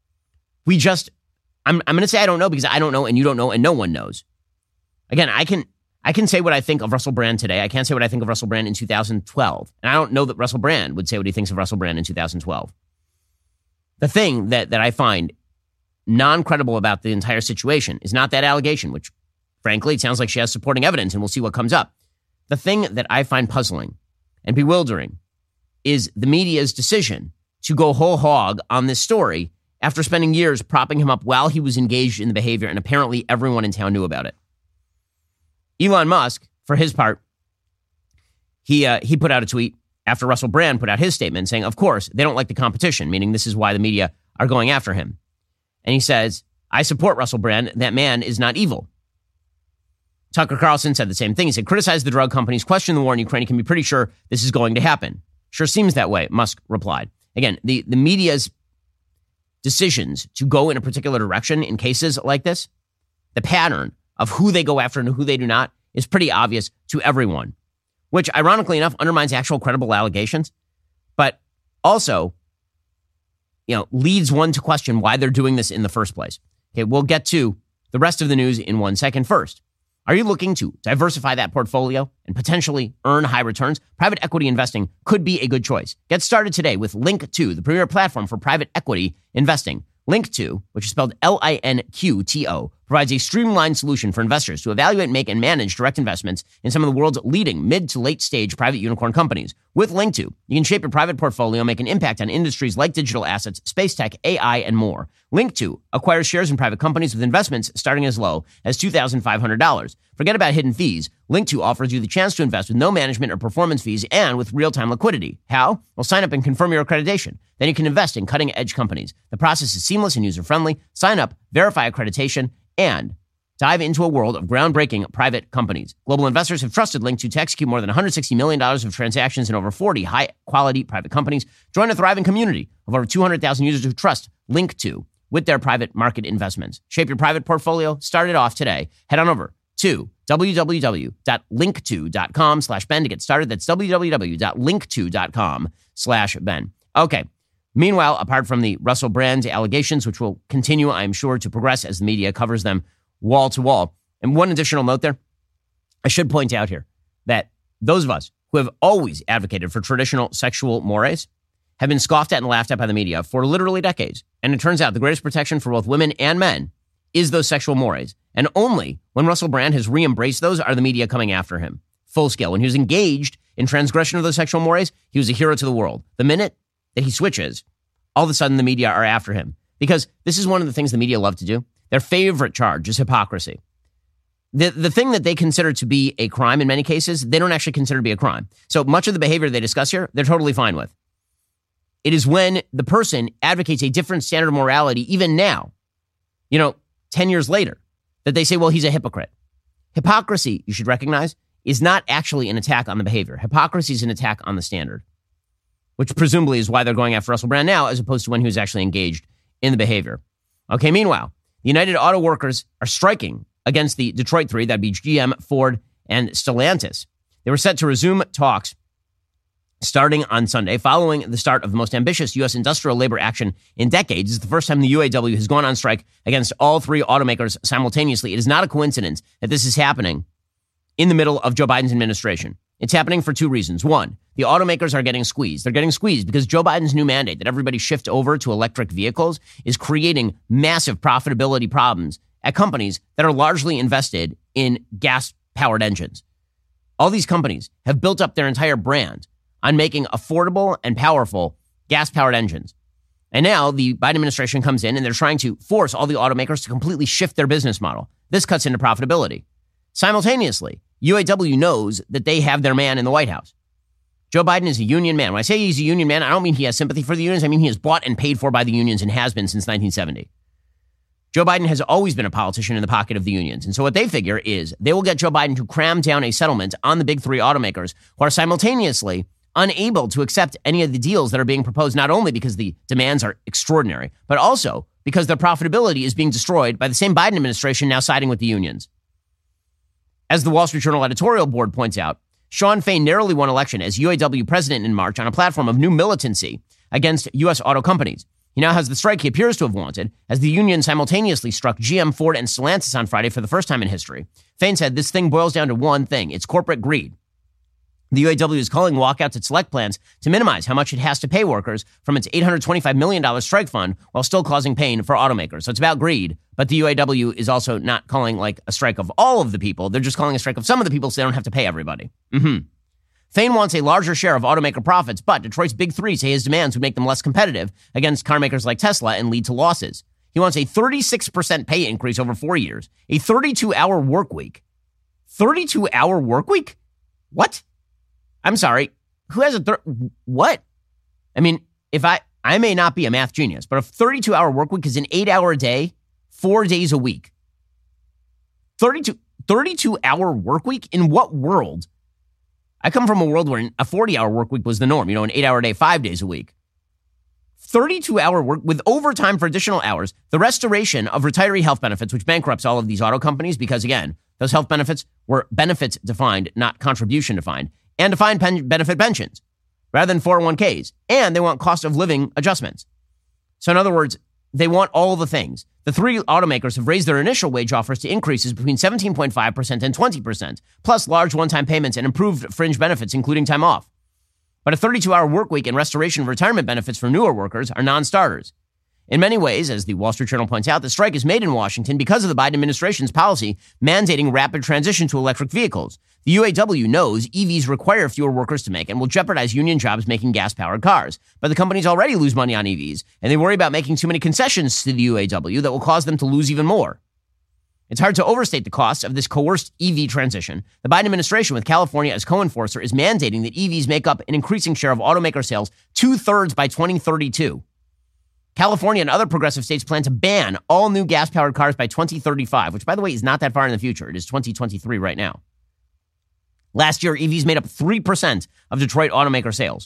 I'm going to say I don't know because I don't know and you don't know and no one knows. Again, I can say what I think of Russell Brand today. I can't say what I think of Russell Brand in 2012. And I don't know that Russell Brand would say what he thinks of Russell Brand in 2012. The thing that I find non-credible about the entire situation is not that allegation, which, frankly, it sounds like she has supporting evidence, and we'll see what comes up. The thing that I find puzzling and bewildering is the media's decision to go whole hog on this story after spending years propping him up while he was engaged in the behavior, and apparently everyone in town knew about it. Elon Musk, for his part, he put out a tweet after Russell Brand put out his statement saying, of course, they don't like the competition, meaning this is why the media are going after him. And he says, "I support Russell Brand. That man is not evil." Tucker Carlson said the same thing. He said, "Criticize the drug companies, question the war in Ukraine. You can be pretty sure this is going to happen." "Sure seems that way," Musk replied. Again, the media's decisions to go in a particular direction in cases like this, the pattern of who they go after and who they do not, is pretty obvious to everyone, which ironically enough undermines actual credible allegations, but also, leads one to question why they're doing this in the first place. Okay, we'll get to the rest of the news in 1 second. First, are you looking to diversify that portfolio and potentially earn high returns? Private equity investing could be a good choice. Get started today with Link2, the premier platform for private equity investing. Link2, which is spelled Linqto, provides a streamlined solution for investors to evaluate, make, and manage direct investments in some of the world's leading mid to late stage private unicorn companies. With Link2, you can shape your private portfolio, make an impact on industries like digital assets, space tech, AI, and more. Link2 acquires shares in private companies with investments starting as low as $2,500. Forget about hidden fees. Link2 offers you the chance to invest with no management or performance fees and with real-time liquidity. How? Well, sign up and confirm your accreditation. Then you can invest in cutting-edge companies. The process is seamless and user-friendly. Sign up, verify accreditation, and dive into a world of groundbreaking private companies. Global investors have trusted Link2 to execute more than $160 million of transactions in over 40 high-quality private companies. Join a thriving community of over 200,000 users who trust Link2 with their private market investments. Shape your private portfolio. Start it off today. Head on over to www.link2.com/Ben to get started. That's www.link2.com/Ben. Okay. Meanwhile, apart from the Russell Brand allegations, which will continue, I'm sure, to progress as the media covers them wall to wall. And one additional note there, I should point out here that those of us who have always advocated for traditional sexual mores have been scoffed at and laughed at by the media for literally decades. And it turns out the greatest protection for both women and men is those sexual mores. And only when Russell Brand has re-embraced those are the media coming after him. full scale. When he was engaged in transgression of those sexual mores, he was a hero to the world. The minute that he switches, all of a sudden the media are after him. Because this is one of the things the media love to do. Their favorite charge is hypocrisy. The thing that they consider to be a crime in many cases, they don't actually consider to be a crime. So much of the behavior they discuss here, they're totally fine with. It is when the person advocates a different standard of morality, even now, 10 years later, that they say, well, he's a hypocrite. Hypocrisy, you should recognize, is not actually an attack on the behavior. Hypocrisy is an attack on the standard, which presumably is why they're going after Russell Brand now, as opposed to when he was actually engaged in the behavior. Okay, meanwhile, the United Auto Workers are striking against the Detroit Three, that'd be GM, Ford, and Stellantis. They were set to resume talks starting on Sunday, following the start of the most ambitious U.S. industrial labor action in decades. It's the first time the UAW has gone on strike against all three automakers simultaneously. It is not a coincidence that this is happening in the middle of Joe Biden's administration. It's happening for two reasons. One, the automakers are getting squeezed. They're getting squeezed because Joe Biden's new mandate that everybody shift over to electric vehicles is creating massive profitability problems at companies that are largely invested in gas-powered engines. All these companies have built up their entire brand on making affordable and powerful gas-powered engines. And now the Biden administration comes in and they're trying to force all the automakers to completely shift their business model. This cuts into profitability. Simultaneously, UAW knows that they have their man in the White House. Joe Biden is a union man. When I say he's a union man, I don't mean he has sympathy for the unions. I mean he is bought and paid for by the unions and has been since 1970. Joe Biden has always been a politician in the pocket of the unions. And so what they figure is they will get Joe Biden to cram down a settlement on the big three automakers who are simultaneously unable to accept any of the deals that are being proposed, not only because the demands are extraordinary, but also because their profitability is being destroyed by the same Biden administration now siding with the unions. As the Wall Street Journal editorial board points out, Sean Fain narrowly won election as UAW president in March on a platform of new militancy against U.S. auto companies. He now has the strike he appears to have wanted, as the union simultaneously struck GM, Ford, and Stellantis on Friday for the first time in history. Fain said this thing boils down to one thing. It's corporate greed. The UAW is calling walkouts at select plants to minimize how much it has to pay workers from its $825 million strike fund while still causing pain for automakers. So it's about greed, but the UAW is also not calling like a strike of all of the people. They're just calling a strike of some of the people so they don't have to pay everybody. Fain wants a larger share of automaker profits, but Detroit's big three say his demands would make them less competitive against car makers like Tesla and lead to losses. He wants a 36% pay increase over 4 years, a 32-hour work week. 32-hour work week? What? I'm sorry. Who has what? I mean, if I may not be a math genius, but a 32-hour work week is an 8-hour day, 4 days a week. 32-hour work week? In what world? I come from a world where a 40-hour work week was the norm, an 8-hour day, 5 days a week. 32-hour work with overtime for additional hours, the restoration of retiree health benefits, which bankrupts all of these auto companies because, again, those health benefits were benefits defined, not contribution defined, and defined benefit pensions rather than 401ks. And they want cost of living adjustments. So in other words, they want all the things. The three automakers have raised their initial wage offers to increases between 17.5% and 20%, plus large one-time payments and improved fringe benefits, including time off. But a 32-hour work week and restoration of retirement benefits for newer workers are non-starters. In many ways, as the Wall Street Journal points out, the strike is made in Washington because of the Biden administration's policy mandating rapid transition to electric vehicles. The UAW knows EVs require fewer workers to make and will jeopardize union jobs making gas-powered cars. But the companies already lose money on EVs, and they worry about making too many concessions to the UAW that will cause them to lose even more. It's hard to overstate the costs of this coerced EV transition. The Biden administration, with California as co-enforcer, is mandating that EVs make up an increasing share of automaker sales, 2/3 by 2032. California and other progressive states plan to ban all new gas-powered cars by 2035, which, by the way, is not that far in the future. It is 2023 right now. Last year, EVs made up 3% of Detroit automaker sales.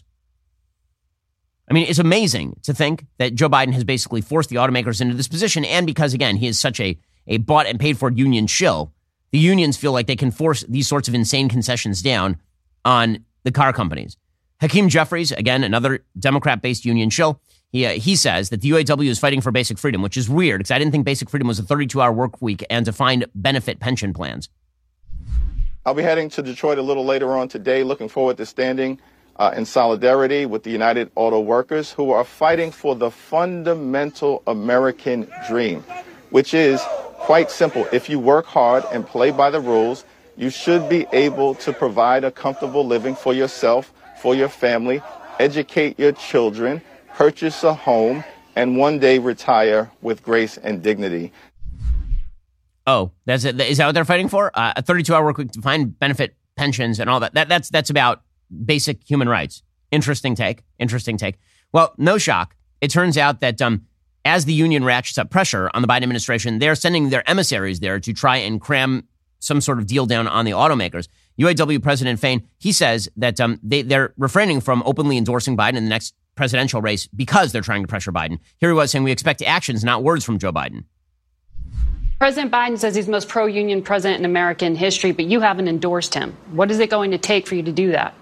I mean, it's amazing to think that Joe Biden has basically forced the automakers into this position, and because, again, he is such a bought and paid for union shill, the unions feel like they can force these sorts of insane concessions down on the car companies. Hakeem Jeffries, again, another Democrat-based union shill, he says that the UAW is fighting for basic freedom, which is weird because I didn't think basic freedom was a 32-hour work week and defined benefit pension plans. I'll be heading to Detroit a little later on today, looking forward to standing in solidarity with the United Auto Workers who are fighting for the fundamental American dream, which is quite simple. If you work hard and play by the rules, You should be able to provide a comfortable living for yourself, for your family, educate your children, purchase a home, and one day retire with grace and dignity. Oh, that's it. Is that what they're fighting for? A 32-hour work week, defined benefit pensions, and all that. That's about basic human rights. Interesting take. Well, no shock. It turns out that as the union ratchets up pressure on the Biden administration, they're sending their emissaries there to try and cram some sort of deal down on the automakers. UAW President Fain, he says that they're refraining from openly endorsing Biden in the next presidential race because they're trying to pressure Biden. Here he was saying, we expect actions, not words from Joe Biden. President Biden says he's the most pro-union president in American history, but you haven't endorsed him. What is it going to take for you to do that?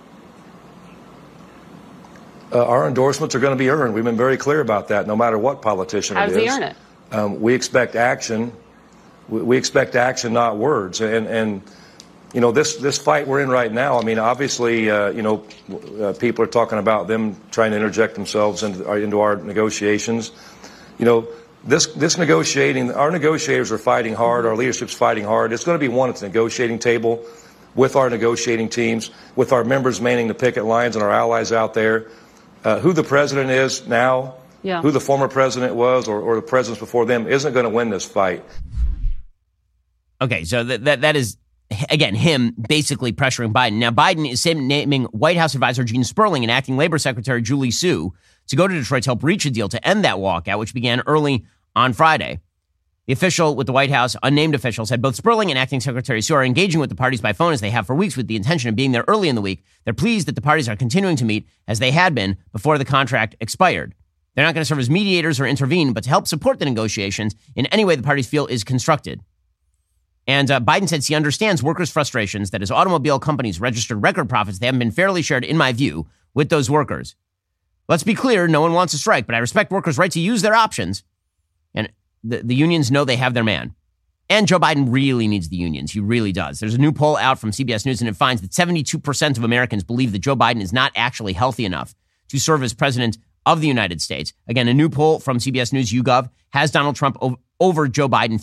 Our endorsements are going to be earned. We've been very clear about that, no matter what politician it is. How does he earn it? We expect action. We expect action, not words. And you know, this fight we're in right now, I mean, obviously, people are talking about them trying to interject themselves into our negotiations. You know, this negotiating, our negotiators are fighting hard. Our leadership's fighting hard. It's going to be won at the negotiating table with our negotiating teams, with our members manning the picket lines and our allies out there. Who the president is now, who the former president was, or the presidents before them, isn't going to win this fight. Okay, so that is, again, him basically pressuring Biden. Now, Biden is naming White House advisor Gene Sperling and acting Labor Secretary Julie Su to go to Detroit to help reach a deal to end that walkout, which began early on Friday. The official with the White House, unnamed official, said both Sperling and acting Secretary Su are engaging with the parties by phone as they have for weeks with the intention of being there early in the week. They're pleased that the parties are continuing to meet as they had been before the contract expired. They're not going to serve as mediators or intervene, but to help support the negotiations in any way the parties feel is constructed. And Biden says he understands workers' frustrations that as automobile companies registered record profits, they haven't been fairly shared, in my view, with those workers. Let's be clear, no one wants a strike, but I respect workers' right to use their options. And the unions know they have their man. And Joe Biden really needs the unions. He really does. There's a new poll out from CBS News, and it finds that 72% of Americans believe that Joe Biden is not actually healthy enough to serve as president of the United States. Again, a new poll from CBS News YouGov has Donald Trump over Joe Biden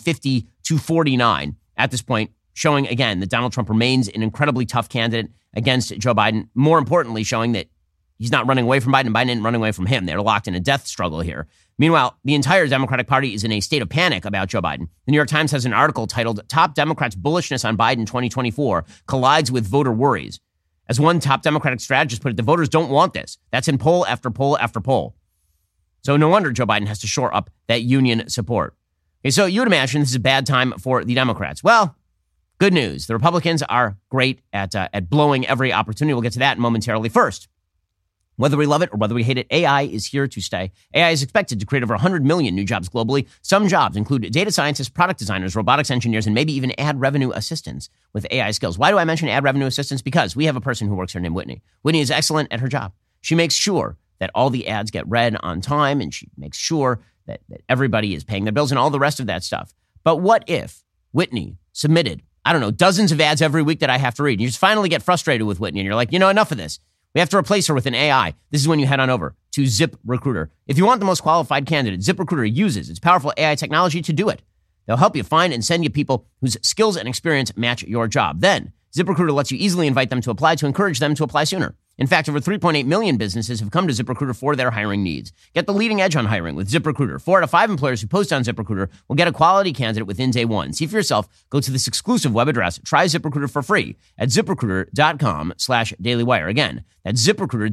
50-49 at this point, showing, again, that Donald Trump remains an incredibly tough candidate against Joe Biden. More importantly, showing that he's not running away from Biden. Biden isn't running away from him. They're locked in a death struggle here. Meanwhile, the entire Democratic Party is in a state of panic about Joe Biden. The New York Times has an article titled, Top Democrats' Bullishness on Biden 2024 Collides with Voter Worries. As one top Democratic strategist put it, the voters don't want this. That's in poll after poll after poll. So no wonder Joe Biden has to shore up that union support. Okay, so you would imagine this is a bad time for the Democrats. Well, good news. The Republicans are great at blowing every opportunity. We'll get to that momentarily. First, whether we love it or whether we hate it, AI is here to stay. AI is expected to create over 100 million new jobs globally. Some jobs include data scientists, product designers, robotics engineers, and maybe even ad revenue assistants with AI skills. Why do I mention ad revenue assistants? Because we have a person who works here named Whitney. Whitney is excellent at her job. She makes sure that all the ads get read on time, and she makes sure that everybody is paying their bills and all the rest of that stuff. But what if Whitney submitted, I don't know, dozens of ads every week that I have to read? And you just finally get frustrated with Whitney, and you're like, enough of this. We have to replace her with an AI. This is when you head on over to ZipRecruiter. If you want the most qualified candidate, ZipRecruiter uses its powerful AI technology to do it. They'll help you find and send you people whose skills and experience match your job. Then, ZipRecruiter lets you easily invite them to apply to encourage them to apply sooner. In fact, over 3.8 million businesses have come to ZipRecruiter for their hiring needs. Get the leading edge on hiring with ZipRecruiter. 4 out of 5 employers who post on ZipRecruiter will get a quality candidate within day one. See for yourself. Go to this exclusive web address. Try ZipRecruiter for free at ZipRecruiter.com/dailywire. Again, that's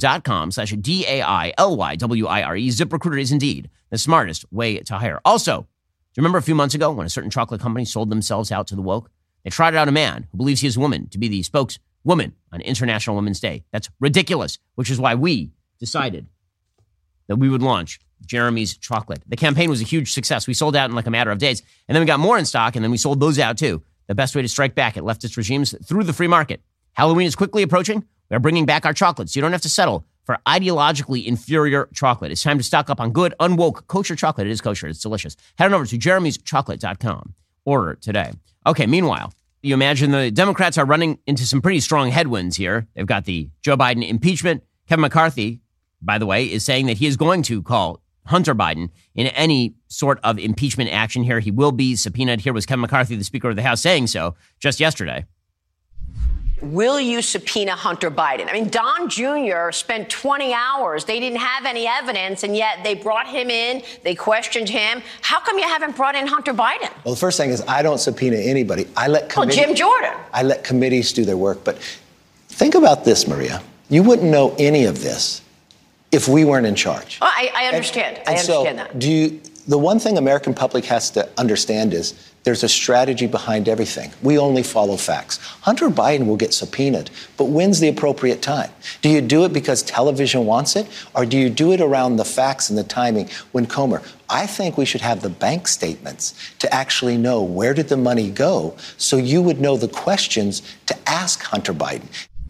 ZipRecruiter.com/DAILYWIRE. ZipRecruiter is indeed the smartest way to hire. Also, do you remember a few months ago when a certain chocolate company sold themselves out to the woke? They trotted out a man who believes he is a woman to be the spokeswoman on International Women's Day. That's ridiculous, which is why we decided that we would launch Jeremy's Chocolate. The campaign was a huge success. We sold out in like a matter of days, and then we got more in stock, and then we sold those out too. The best way to strike back at leftist regimes through the free market. Halloween is quickly approaching. We are bringing back our chocolates. You don't have to settle for ideologically inferior chocolate. It's time to stock up on good, unwoke, kosher chocolate. It is kosher. It's delicious. Head on over to jeremy'schocolate.com. Order today. Okay, meanwhile, you imagine the Democrats are running into some pretty strong headwinds here. They've got the Joe Biden impeachment. Kevin McCarthy, by the way, is saying that he is going to call Hunter Biden in any sort of impeachment action here. He will be subpoenaed. Here was Kevin McCarthy, the Speaker of the House, saying so just yesterday. will you subpoena Hunter Biden? I mean, Don Jr. spent 20 hours. They didn't have any evidence, and yet they brought him in. They questioned him. How come you haven't brought in Hunter Biden? Well, the first thing is I don't subpoena anybody. I let Jim Jordan. I let committees do their work. But think about this, Maria. You wouldn't know any of this if we weren't in charge. Oh, I understand. I understand that. The one thing American public has to understand is there's a strategy behind everything. We only follow facts. Hunter Biden will get subpoenaed, but when's the appropriate time? Do you do it because television wants it, or do you do it around the facts and the timing? When Comer, I think we should have the bank statements to actually know where did the money go, so you would know the questions to ask Hunter Biden.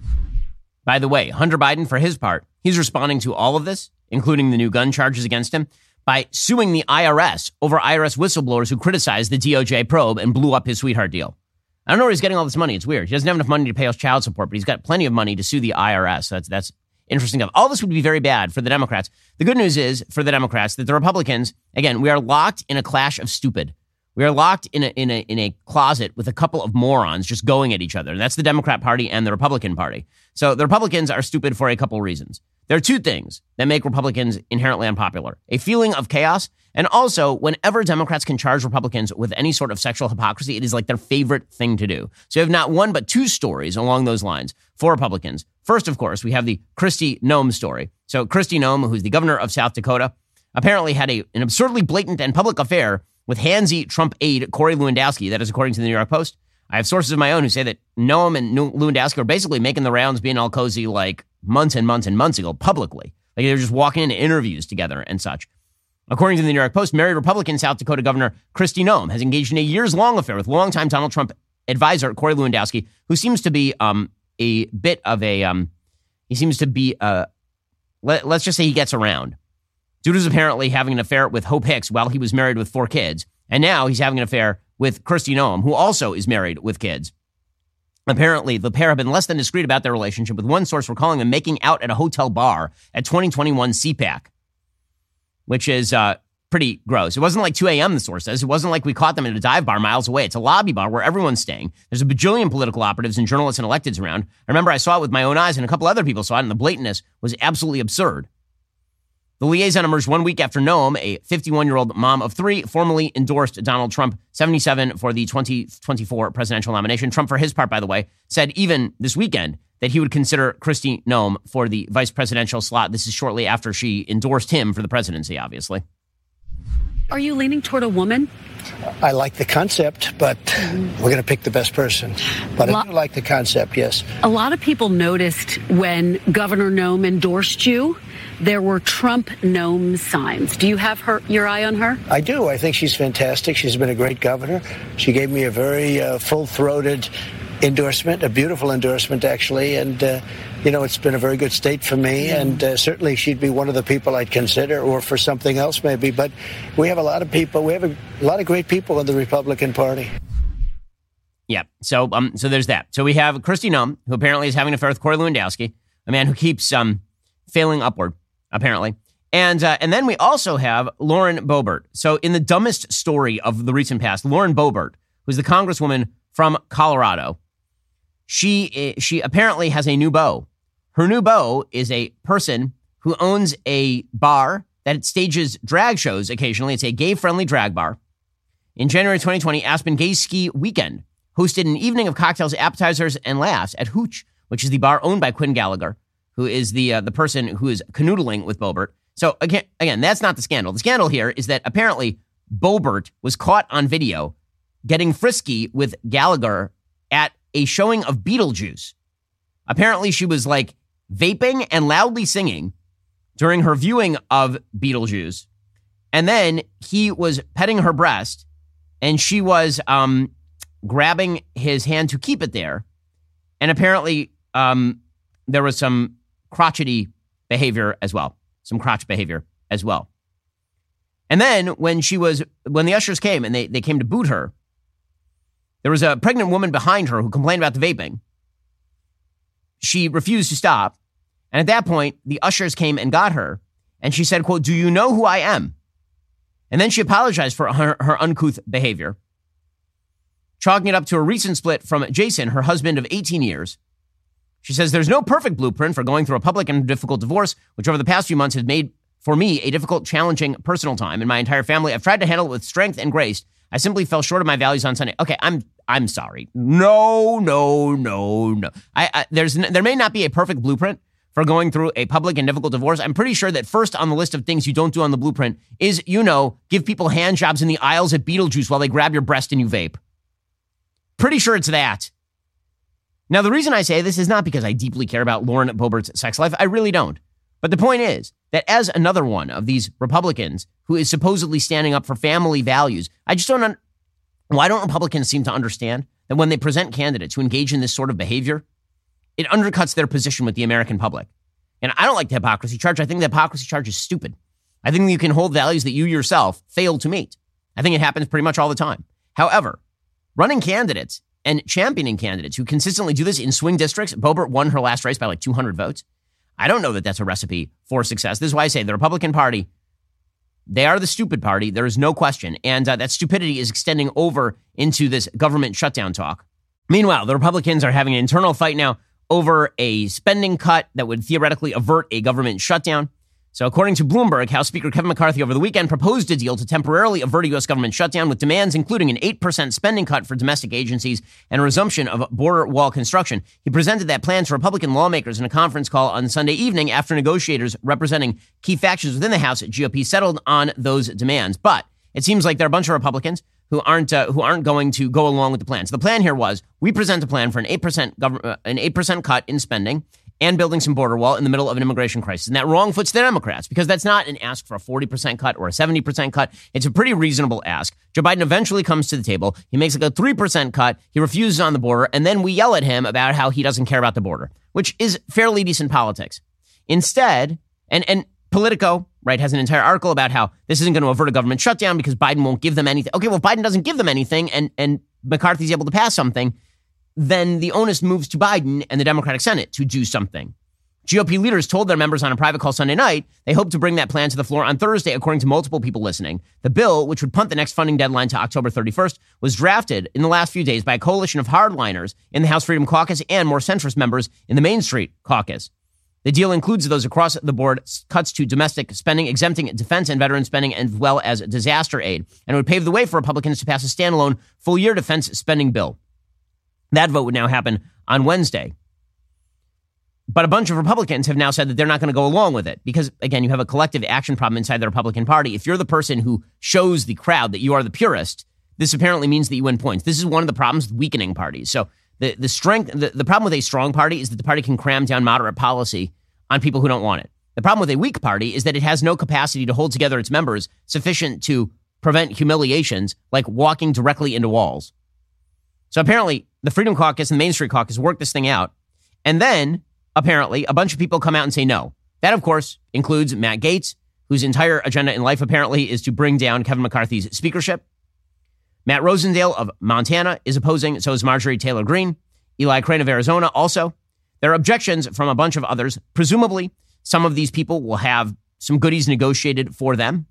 By the way, Hunter Biden, for his part, he's responding to all of this, including the new gun charges against him, by suing the IRS over IRS whistleblowers who criticized the DOJ probe and blew up his sweetheart deal. I don't know where he's getting all this money. It's weird. He doesn't have enough money to pay us child support, but he's got plenty of money to sue the IRS. That's interesting stuff. All this would be very bad for the Democrats. The good news is for the Democrats that the Republicans, again, we are locked in a clash of stupid. We are locked in a closet with a couple of morons just going at each other. That's the Democrat Party and the Republican Party. So the Republicans are stupid for a couple of reasons. There are two things that make Republicans inherently unpopular: a feeling of chaos, and also whenever Democrats can charge Republicans with any sort of sexual hypocrisy, it is like their favorite thing to do. So you have not one but two stories along those lines for Republicans. First, of course, we have the Kristi Noem story. So Kristi Noem, who's the governor of South Dakota, apparently had an absurdly blatant and public affair with handsy Trump aide Corey Lewandowski. That is according to the New York Post. I have sources of my own who say that Noem and Lewandowski are basically making the rounds, being all cozy like months and months and months ago publicly. Like they're just walking into interviews together and such. According to the New York Post, married Republican South Dakota Governor Kristi Noem has engaged in a years-long affair with longtime Donald Trump advisor Corey Lewandowski, who seems to be a bit of a, let's just say he gets around. Dude was apparently having an affair with Hope Hicks while he was married with 4 kids. And now he's having an affair with Kristi Noem, who also is married with kids. Apparently, the pair have been less than discreet about their relationship, with one source recalling them making out at a hotel bar at 2021 CPAC, which is pretty gross. It wasn't like 2 a.m., the source says. It wasn't like we caught them at a dive bar miles away. It's a lobby bar where everyone's staying. There's a bajillion political operatives and journalists and electeds around. I remember I saw it with my own eyes, and a couple other people saw it, and the blatantness was absolutely absurd. The liaison emerged 1 week after Noem, a 51-year-old mom of 3, formally endorsed Donald Trump, 77, for the 2024 presidential nomination. Trump, for his part, by the way, said even this weekend that he would consider Kristi Noem for the vice presidential slot. This is shortly after she endorsed him for the presidency, obviously. Are you leaning toward a woman? I like the concept, but we're going to pick the best person. But I do like the concept, yes. A lot of people noticed when Governor Noem endorsed you, there were Trump Noem signs. Do you have your eye on her? I do. I think she's fantastic. She's been a great governor. She gave me a very full-throated endorsement, a beautiful endorsement, actually. And, it's been a very good state for me. And certainly she'd be one of the people I'd consider, or for something else maybe. But we have a lot of people. We have a lot of great people in the Republican Party. Yeah. So there's that. So we have Kristi Noem, who apparently is having an affair with Corey Lewandowski, a man who keeps failing upward, apparently. And then we also have Lauren Boebert. So in the dumbest story of the recent past, Lauren Boebert, who's the congresswoman from Colorado, she apparently has a new beau. Her new beau is a person who owns a bar that stages drag shows occasionally. It's a gay-friendly drag bar. In January 2020, Aspen Gay Ski Weekend hosted an evening of cocktails, appetizers, and laughs at Hooch, which is the bar owned by Quinn Gallagher, who is the person who is canoodling with Boebert. So again, that's not the scandal. The scandal here is that apparently Boebert was caught on video getting frisky with Gallagher at a showing of Beetlejuice. Apparently she was like vaping and loudly singing during her viewing of Beetlejuice. And then he was petting her breast and she was grabbing his hand to keep it there. And apparently there was some crotchety behavior as well. Some crotch behavior as well. And then when the ushers came and they came to boot her, there was a pregnant woman behind her who complained about the vaping. She refused to stop. And at that point, the ushers came and got her. And she said, quote, "Do you know who I am?" And then she apologized for her uncouth behavior, chalking it up to a recent split from Jason, her husband of 18 years, She says, there's no perfect blueprint for going through a public and difficult divorce, which over the past few months has made, for me, a difficult, challenging personal time. In my entire family, I've tried to handle it with strength and grace. I simply fell short of my values on Sunday. Okay, I'm sorry. No. There may not be a perfect blueprint for going through a public and difficult divorce. I'm pretty sure that first on the list of things you don't do on the blueprint is, give people hand jobs in the aisles at Beetlejuice while they grab your breast and you vape. Pretty sure it's that. Now, the reason I say this is not because I deeply care about Lauren Boebert's sex life. I really don't. But the point is that as another one of these Republicans who is supposedly standing up for family values, I just don't why don't Republicans seem to understand that when they present candidates who engage in this sort of behavior, it undercuts their position with the American public. And I don't like the hypocrisy charge. I think the hypocrisy charge is stupid. I think you can hold values that you yourself fail to meet. I think it happens pretty much all the time. However, running candidates and championing candidates who consistently do this in swing districts, Boebert won her last race by like 200 votes. I don't know that that's a recipe for success. This is why I say the Republican Party, they are the stupid party. There is no question. And that stupidity is extending over into this government shutdown talk. Meanwhile, the Republicans are having an internal fight now over a spending cut that would theoretically avert a government shutdown. So according to Bloomberg, House Speaker Kevin McCarthy over the weekend proposed a deal to temporarily avert a U.S. government shutdown with demands including an 8% spending cut for domestic agencies and a resumption of border wall construction. He presented that plan to Republican lawmakers in a conference call on Sunday evening after negotiators representing key factions within the House at GOP settled on those demands. But it seems like there are a bunch of Republicans who aren't going to go along with the plan. So the plan here was we present a plan for an 8% cut in spending and building some border wall in the middle of an immigration crisis. And that wrong foots the Democrats because that's not an ask for a 40% cut or a 70% cut. It's a pretty reasonable ask. Joe Biden eventually comes to the table. He makes like a 3% cut. He refuses on the border. And then we yell at him about how he doesn't care about the border, which is fairly decent politics. Instead, and Politico, right, has an entire article about how this isn't going to avert a government shutdown because Biden won't give them anything. Okay, well, if Biden doesn't give them anything and McCarthy's able to pass something, then the onus moves to Biden and the Democratic Senate to do something. GOP leaders told their members on a private call Sunday night they hope to bring that plan to the floor on Thursday, according to multiple people listening. The bill, which would punt the next funding deadline to October 31st, was drafted in the last few days by a coalition of hardliners in the House Freedom Caucus and more centrist members in the Main Street Caucus. The deal includes those across the board cuts to domestic spending, exempting defense and veteran spending, as well as disaster aid, and it would pave the way for Republicans to pass a standalone full-year defense spending bill. That vote would now happen on Wednesday. But a bunch of Republicans have now said that they're not going to go along with it because, again, you have a collective action problem inside the Republican Party. If you're the person who shows the crowd that you are the purist, this apparently means that you win points. This is one of the problems with weakening parties. So the problem with a strong party is that the party can cram down moderate policy on people who don't want it. The problem with a weak party is that it has no capacity to hold together its members sufficient to prevent humiliations like walking directly into walls. So apparently the Freedom Caucus and the Main Street Caucus work this thing out. And then apparently a bunch of people come out and say no. That, of course, includes Matt Gaetz, whose entire agenda in life apparently is to bring down Kevin McCarthy's speakership. Matt Rosendale of Montana is opposing. So is Marjorie Taylor Greene. Eli Crane of Arizona also. There are objections from a bunch of others. Presumably, some of these people will have some goodies negotiated for them.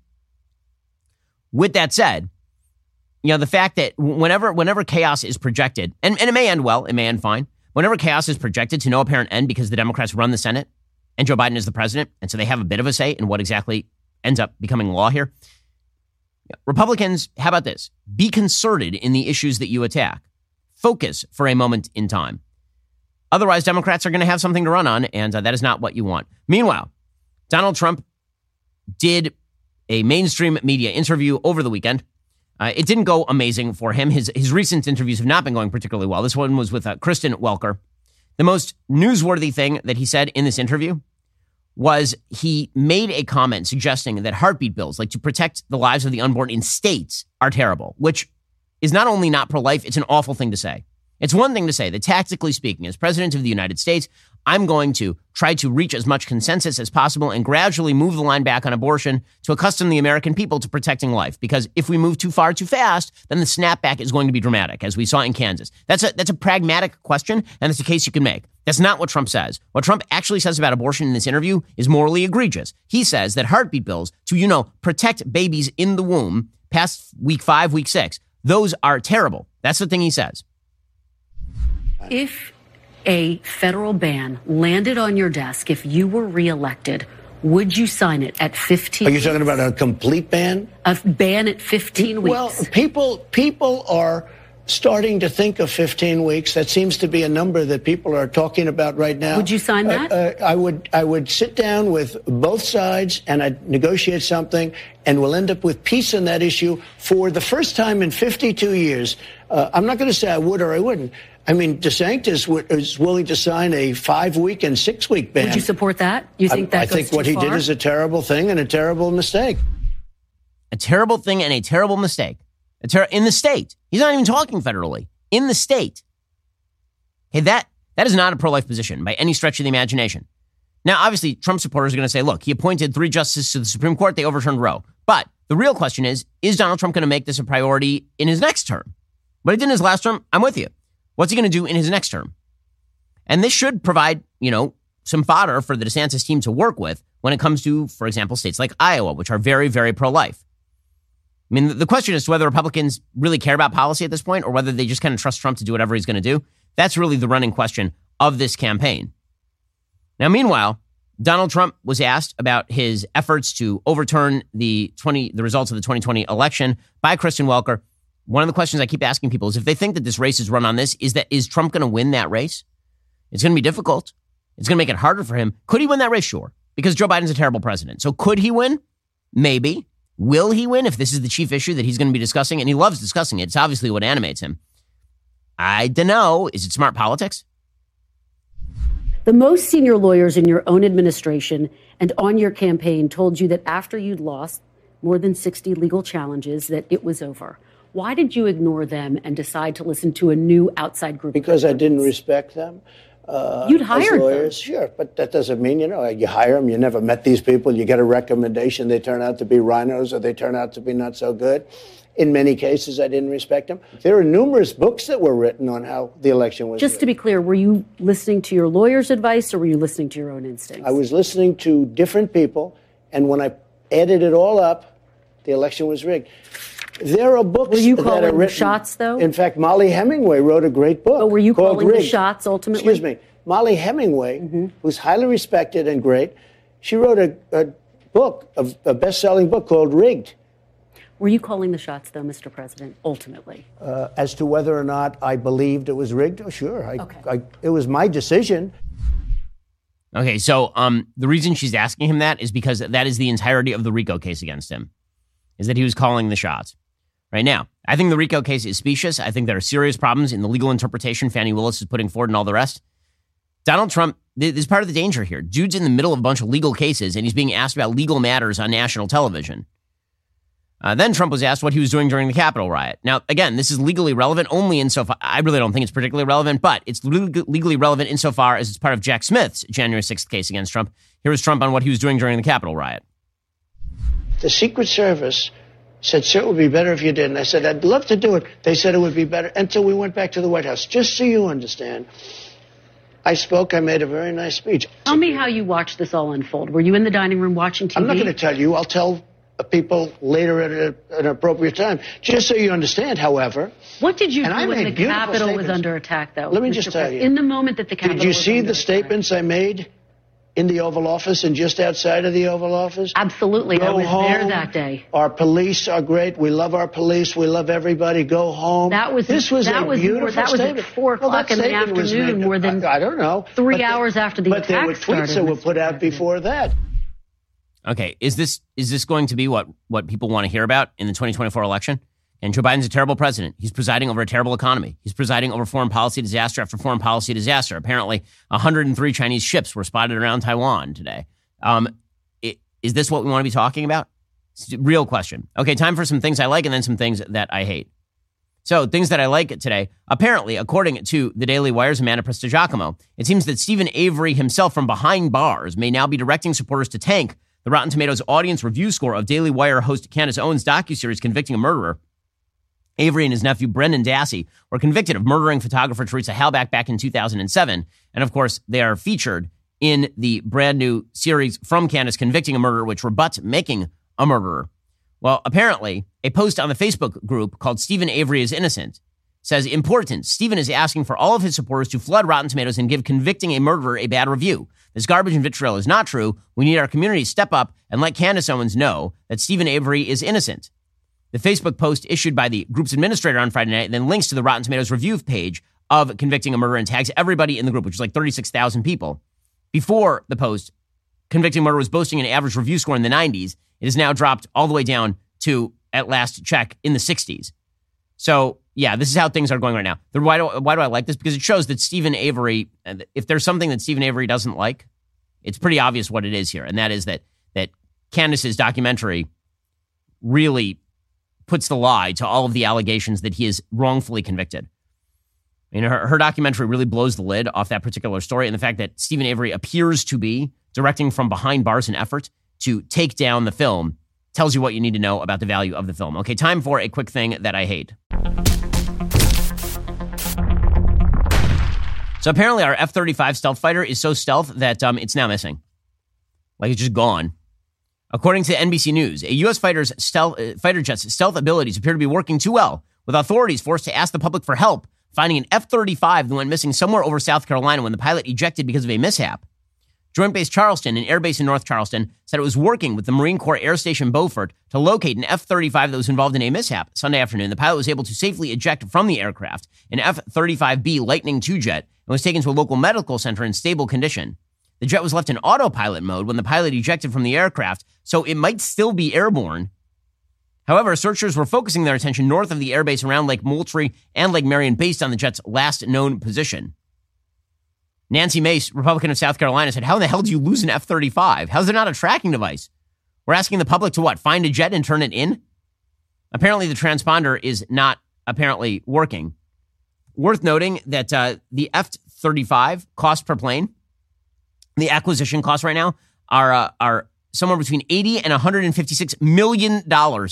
With that said, the fact that whenever chaos is projected, and it may end well, it may end fine, whenever chaos is projected to no apparent end because the Democrats run the Senate and Joe Biden is the president, and so they have a bit of a say in what exactly ends up becoming law here. Republicans, how about this? Be concerted in the issues that you attack. Focus for a moment in time. Otherwise, Democrats are going to have something to run on, and that is not what you want. Meanwhile, Donald Trump did a mainstream media interview over the weekend. It didn't go amazing for him. His recent interviews have not been going particularly well. This one was with Kristen Welker. The most newsworthy thing that he said in this interview was he made a comment suggesting that heartbeat bills, like to protect the lives of the unborn in states, are terrible, which is not only not pro-life, it's an awful thing to say. It's one thing to say that tactically speaking, as president of the United States, I'm going to try to reach as much consensus as possible and gradually move the line back on abortion to accustom the American people to protecting life. Because if we move too far too fast, then the snapback is going to be dramatic, as we saw in Kansas. That's a pragmatic question, and it's a case you can make. That's not what Trump says. What Trump actually says about abortion in this interview is morally egregious. He says that heartbeat bills to, protect babies in the womb past week 5, week 6, those are terrible. That's the thing he says. If a federal ban landed on your desk, if you were reelected, would you sign it at 15 Are you talking about a complete ban? A ban at 15 weeks? Well, people are starting to think of 15 weeks. That seems to be a number that people are talking about right now. Would you sign that? I would sit down with both sides and I'd negotiate something, and we'll end up with peace on that issue for the first time in 52 years. I'm not going to say I would or I wouldn't. I mean, DeSantis is willing to sign a 5-week and 6-week ban. Would you support that? You think that I goes think what too he far? did is a terrible thing and a terrible mistake. A terrible thing and a terrible mistake. In the state. He's not even talking federally. In the state. Hey, that is not a pro-life position by any stretch of the imagination. Now, obviously, Trump supporters are going to say, look, he appointed 3 justices to the Supreme Court. They overturned Roe. But the real question is Donald Trump going to make this a priority in his next term? What he did in his last term, I'm with you. What's he going to do in his next term? And this should provide, some fodder for the DeSantis team to work with when it comes to, for example, states like Iowa, which are very, very pro-life. I mean, the question is whether Republicans really care about policy at this point or whether they just kind of trust Trump to do whatever he's going to do. That's really the running question of this campaign. Now, meanwhile, Donald Trump was asked about his efforts to overturn the results of the 2020 election by Kristen Welker. One of the questions I keep asking people is if they think that this race is run on this, is Trump going to win that race? It's going to be difficult. It's going to make it harder for him. Could he win that race? Sure. Because Joe Biden's a terrible president. So could he win? Maybe. Will he win if this is the chief issue that he's going to be discussing? And he loves discussing it. It's obviously what animates him. I don't know. Is it smart politics? The most senior lawyers in your own administration and on your campaign told you that after you'd lost more than 60 legal challenges, that it was over. Why did you ignore them and decide to listen to a new outside group? Because I didn't respect them. You'd hired lawyers, them. Sure, but that doesn't mean, you hire them. You never met these people. You get a recommendation. They turn out to be rhinos or they turn out to be not so good. In many cases, I didn't respect them. There are numerous books that were written on how the election was Just to be clear, were you listening to your lawyer's advice or were you listening to your own instincts? I was listening to different people, and when I added it all up, the election was rigged. There are books were you that calling are written. The shots, though? In fact, Molly Hemingway wrote a great book. But were you called calling Rigged. the shots ultimately? Excuse me. Molly Hemingway, who's highly respected and great, she wrote a book, a best-selling book called Rigged. Were you calling the shots, though, Mr. President, ultimately? As to whether or not I believed it was rigged, sure. It was my decision. Okay, so the reason she's asking him that is because that is the entirety of the RICO case against him, is that he was calling the shots. Right now, I think the RICO case is specious. I think there are serious problems in the legal interpretation Fani Willis is putting forward and all the rest. Donald Trump, this is part of the danger here. Dude's in the middle of a bunch of legal cases, and he's being asked about legal matters on national television. Then Trump was asked what he was doing during the Capitol riot. Now, again, this is legally relevant only insofar, I really don't think it's particularly relevant, but it's legally relevant insofar as it's part of Jack Smith's January 6th case against Trump. Here was Trump on what he was doing during the Capitol riot. The Secret Service said, sir, it would be better if you didn't. I said, I'd love to do it. They said it would be better until we went back to the White House. Just so you understand, I spoke. I made a very nice speech. Tell me how you watched this all unfold. Were you in the dining room watching TV? I'm not going to tell you. I'll tell people later at an appropriate time. Just so you understand, however. What did you do when the Capitol was under attack, though? Let me just tell you. In the moment that the Capitol Did you was see under the statements I made in the Oval Office and just outside of the Oval Office? Absolutely. I was there that day. Our police are great. We love our police. We love everybody. Go home. This was at 4 o'clock in the afternoon, more than I don't know. 3 hours after the attack started. But there were tweets that were put out before that. Okay, is this going to be what people want to hear about in the 2024 election? And Joe Biden's a terrible president. He's presiding over a terrible economy. He's presiding over foreign policy disaster after foreign policy disaster. Apparently, 103 Chinese ships were spotted around Taiwan today. Is this what we want to be talking about? Real question. Okay, time for some things I like and then some things that I hate. So, things that I like today. Apparently, according to the Daily Wire's Amanda Prestigiacomo, it seems that Stephen Avery himself from behind bars may now be directing supporters to tank the Rotten Tomatoes audience review score of Daily Wire host Candace Owens' docuseries Convicting a Murderer. Avery and his nephew Brendan Dassey were convicted of murdering photographer Teresa Halbach back in 2007. And of course, they are featured in the brand new series from Candace, Convicting a Murderer, which rebuts making a murderer. Well, apparently, a post on the Facebook group called Stephen Avery is Innocent says, important, Stephen is asking for all of his supporters to flood Rotten Tomatoes and give convicting a murderer a bad review. This garbage and vitriol is not true. We need our community to step up and let Candace Owens know that Stephen Avery is innocent. The Facebook post issued by the group's administrator on Friday night then links to the Rotten Tomatoes review page of Convicting a Murderer and tags everybody in the group, which is like 36,000 people. Before the post, Convicting a Murderer was boasting an average review score in the 90s. It has now dropped all the way down to, at last check, in the 60s. So, yeah, this is how things are going right now. Why do I like this? Because it shows that Stephen Avery, if there's something that Stephen Avery doesn't like, it's pretty obvious what it is here. And that is that Candace's documentary really puts the lie to all of the allegations that he is wrongfully convicted. Her documentary really blows the lid off that particular story. And the fact that Stephen Avery appears to be directing from behind bars an effort to take down the film tells you what you need to know about the value of the film. Okay, time for a quick thing that I hate. So apparently our F-35 stealth fighter is so stealth that it's now missing. Like it's just gone. According to NBC News, a U.S. fighter jet's stealth abilities appear to be working too well, with authorities forced to ask the public for help finding an F-35 that went missing somewhere over South Carolina when the pilot ejected because of a mishap. Joint Base Charleston, an air base in North Charleston, said it was working with the Marine Corps Air Station Beaufort to locate an F-35 that was involved in a mishap. Sunday afternoon, the pilot was able to safely eject from the aircraft, an F-35B Lightning II jet, and was taken to a local medical center in stable condition. The jet was left in autopilot mode when the pilot ejected from the aircraft, so it might still be airborne. However, searchers were focusing their attention north of the airbase around Lake Moultrie and Lake Marion based on the jet's last known position. Nancy Mace, Republican of South Carolina, said, how in the hell do you lose an F-35? How's there not a tracking device? We're asking the public to what? Find a jet and turn it in? Apparently the transponder is not apparently working. Worth noting that the F-35 cost per plane, the acquisition costs right now are somewhere between $80 and $156 million.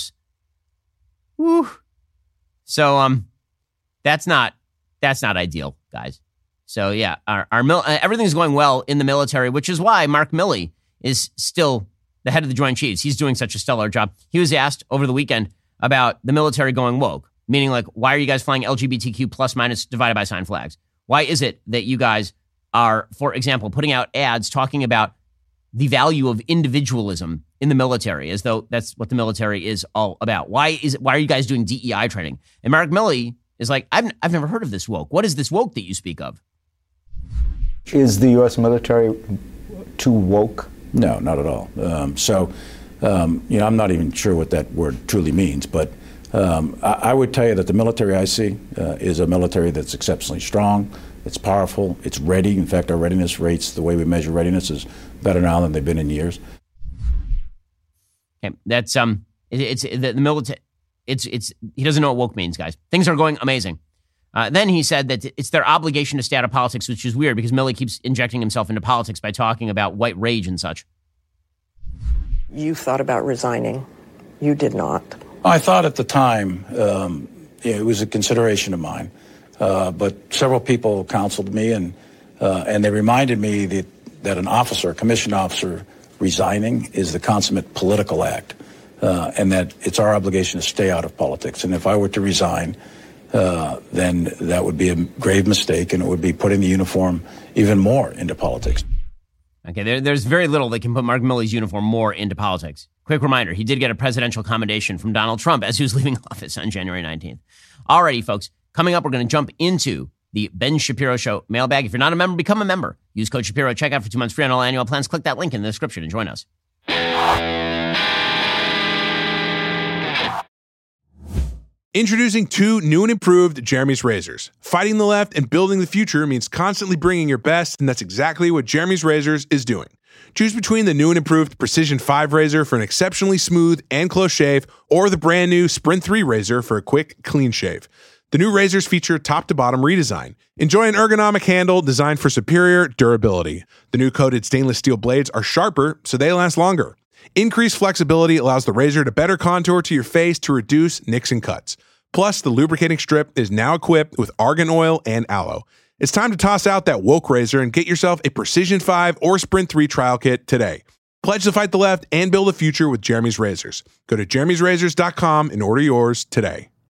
Woo. So that's not ideal, guys. So yeah, everything's going well in the military, which is why Mark Milley is still the head of the Joint Chiefs. He's doing such a stellar job. He was asked over the weekend about the military going woke, meaning like, why are you guys flying LGBTQ plus minus divided by sign flags? Why is it that you guys are, for example, putting out ads talking about the value of individualism in the military, as though that's what the military is all about? Why are you guys doing DEI training? And Mark Milley is like, I've never heard of this woke. What is this woke that you speak of? Is the U.S. military too woke? No, not at all. I'm not even sure what that word truly means, but I would tell you that the military I see is a military that's exceptionally strong. It's powerful. It's ready. In fact, our readiness rates, the way we measure readiness, is better now than they've been in years. Okay, that's it's the military. It's he doesn't know what woke means, guys. Things are going amazing. Then he said that it's their obligation to stay out of politics, which is weird because Milley keeps injecting himself into politics by talking about white rage and such. You thought about resigning. You did not. I thought at the time it was a consideration of mine, but several people counseled me and they reminded me that an officer, a commissioned officer, resigning is the consummate political act, and that it's our obligation to stay out of politics. And if I were to resign, then that would be a grave mistake, and it would be putting the uniform even more into politics. Okay, there's very little that can put Mark Milley's uniform more into politics. Quick reminder, he did get a presidential commendation from Donald Trump as he was leaving office on January 19th. Alrighty, folks, coming up, we're going to jump into the Ben Shapiro Show mailbag. If you're not a member, become a member. Use code Shapiro at checkout for 2 months free on all annual plans. Click that link in the description and join us. Introducing two new and improved Jeremy's razors. Fighting the left and building the future means constantly bringing your best, and that's exactly what Jeremy's Razors is doing. Choose between the new and improved Precision 5 razor for an exceptionally smooth and close shave, or the brand new Sprint 3 razor for a quick, clean shave. The new razors feature top-to-bottom redesign. Enjoy an ergonomic handle designed for superior durability. The new coated stainless steel blades are sharper, so they last longer. Increased flexibility allows the razor to better contour to your face to reduce nicks and cuts. Plus, the lubricating strip is now equipped with argan oil and aloe. It's time to toss out that woke razor and get yourself a Precision 5 or Sprint 3 trial kit today. Pledge to fight the left and build a future with Jeremy's Razors. Go to jeremy'srazors.com and order yours today.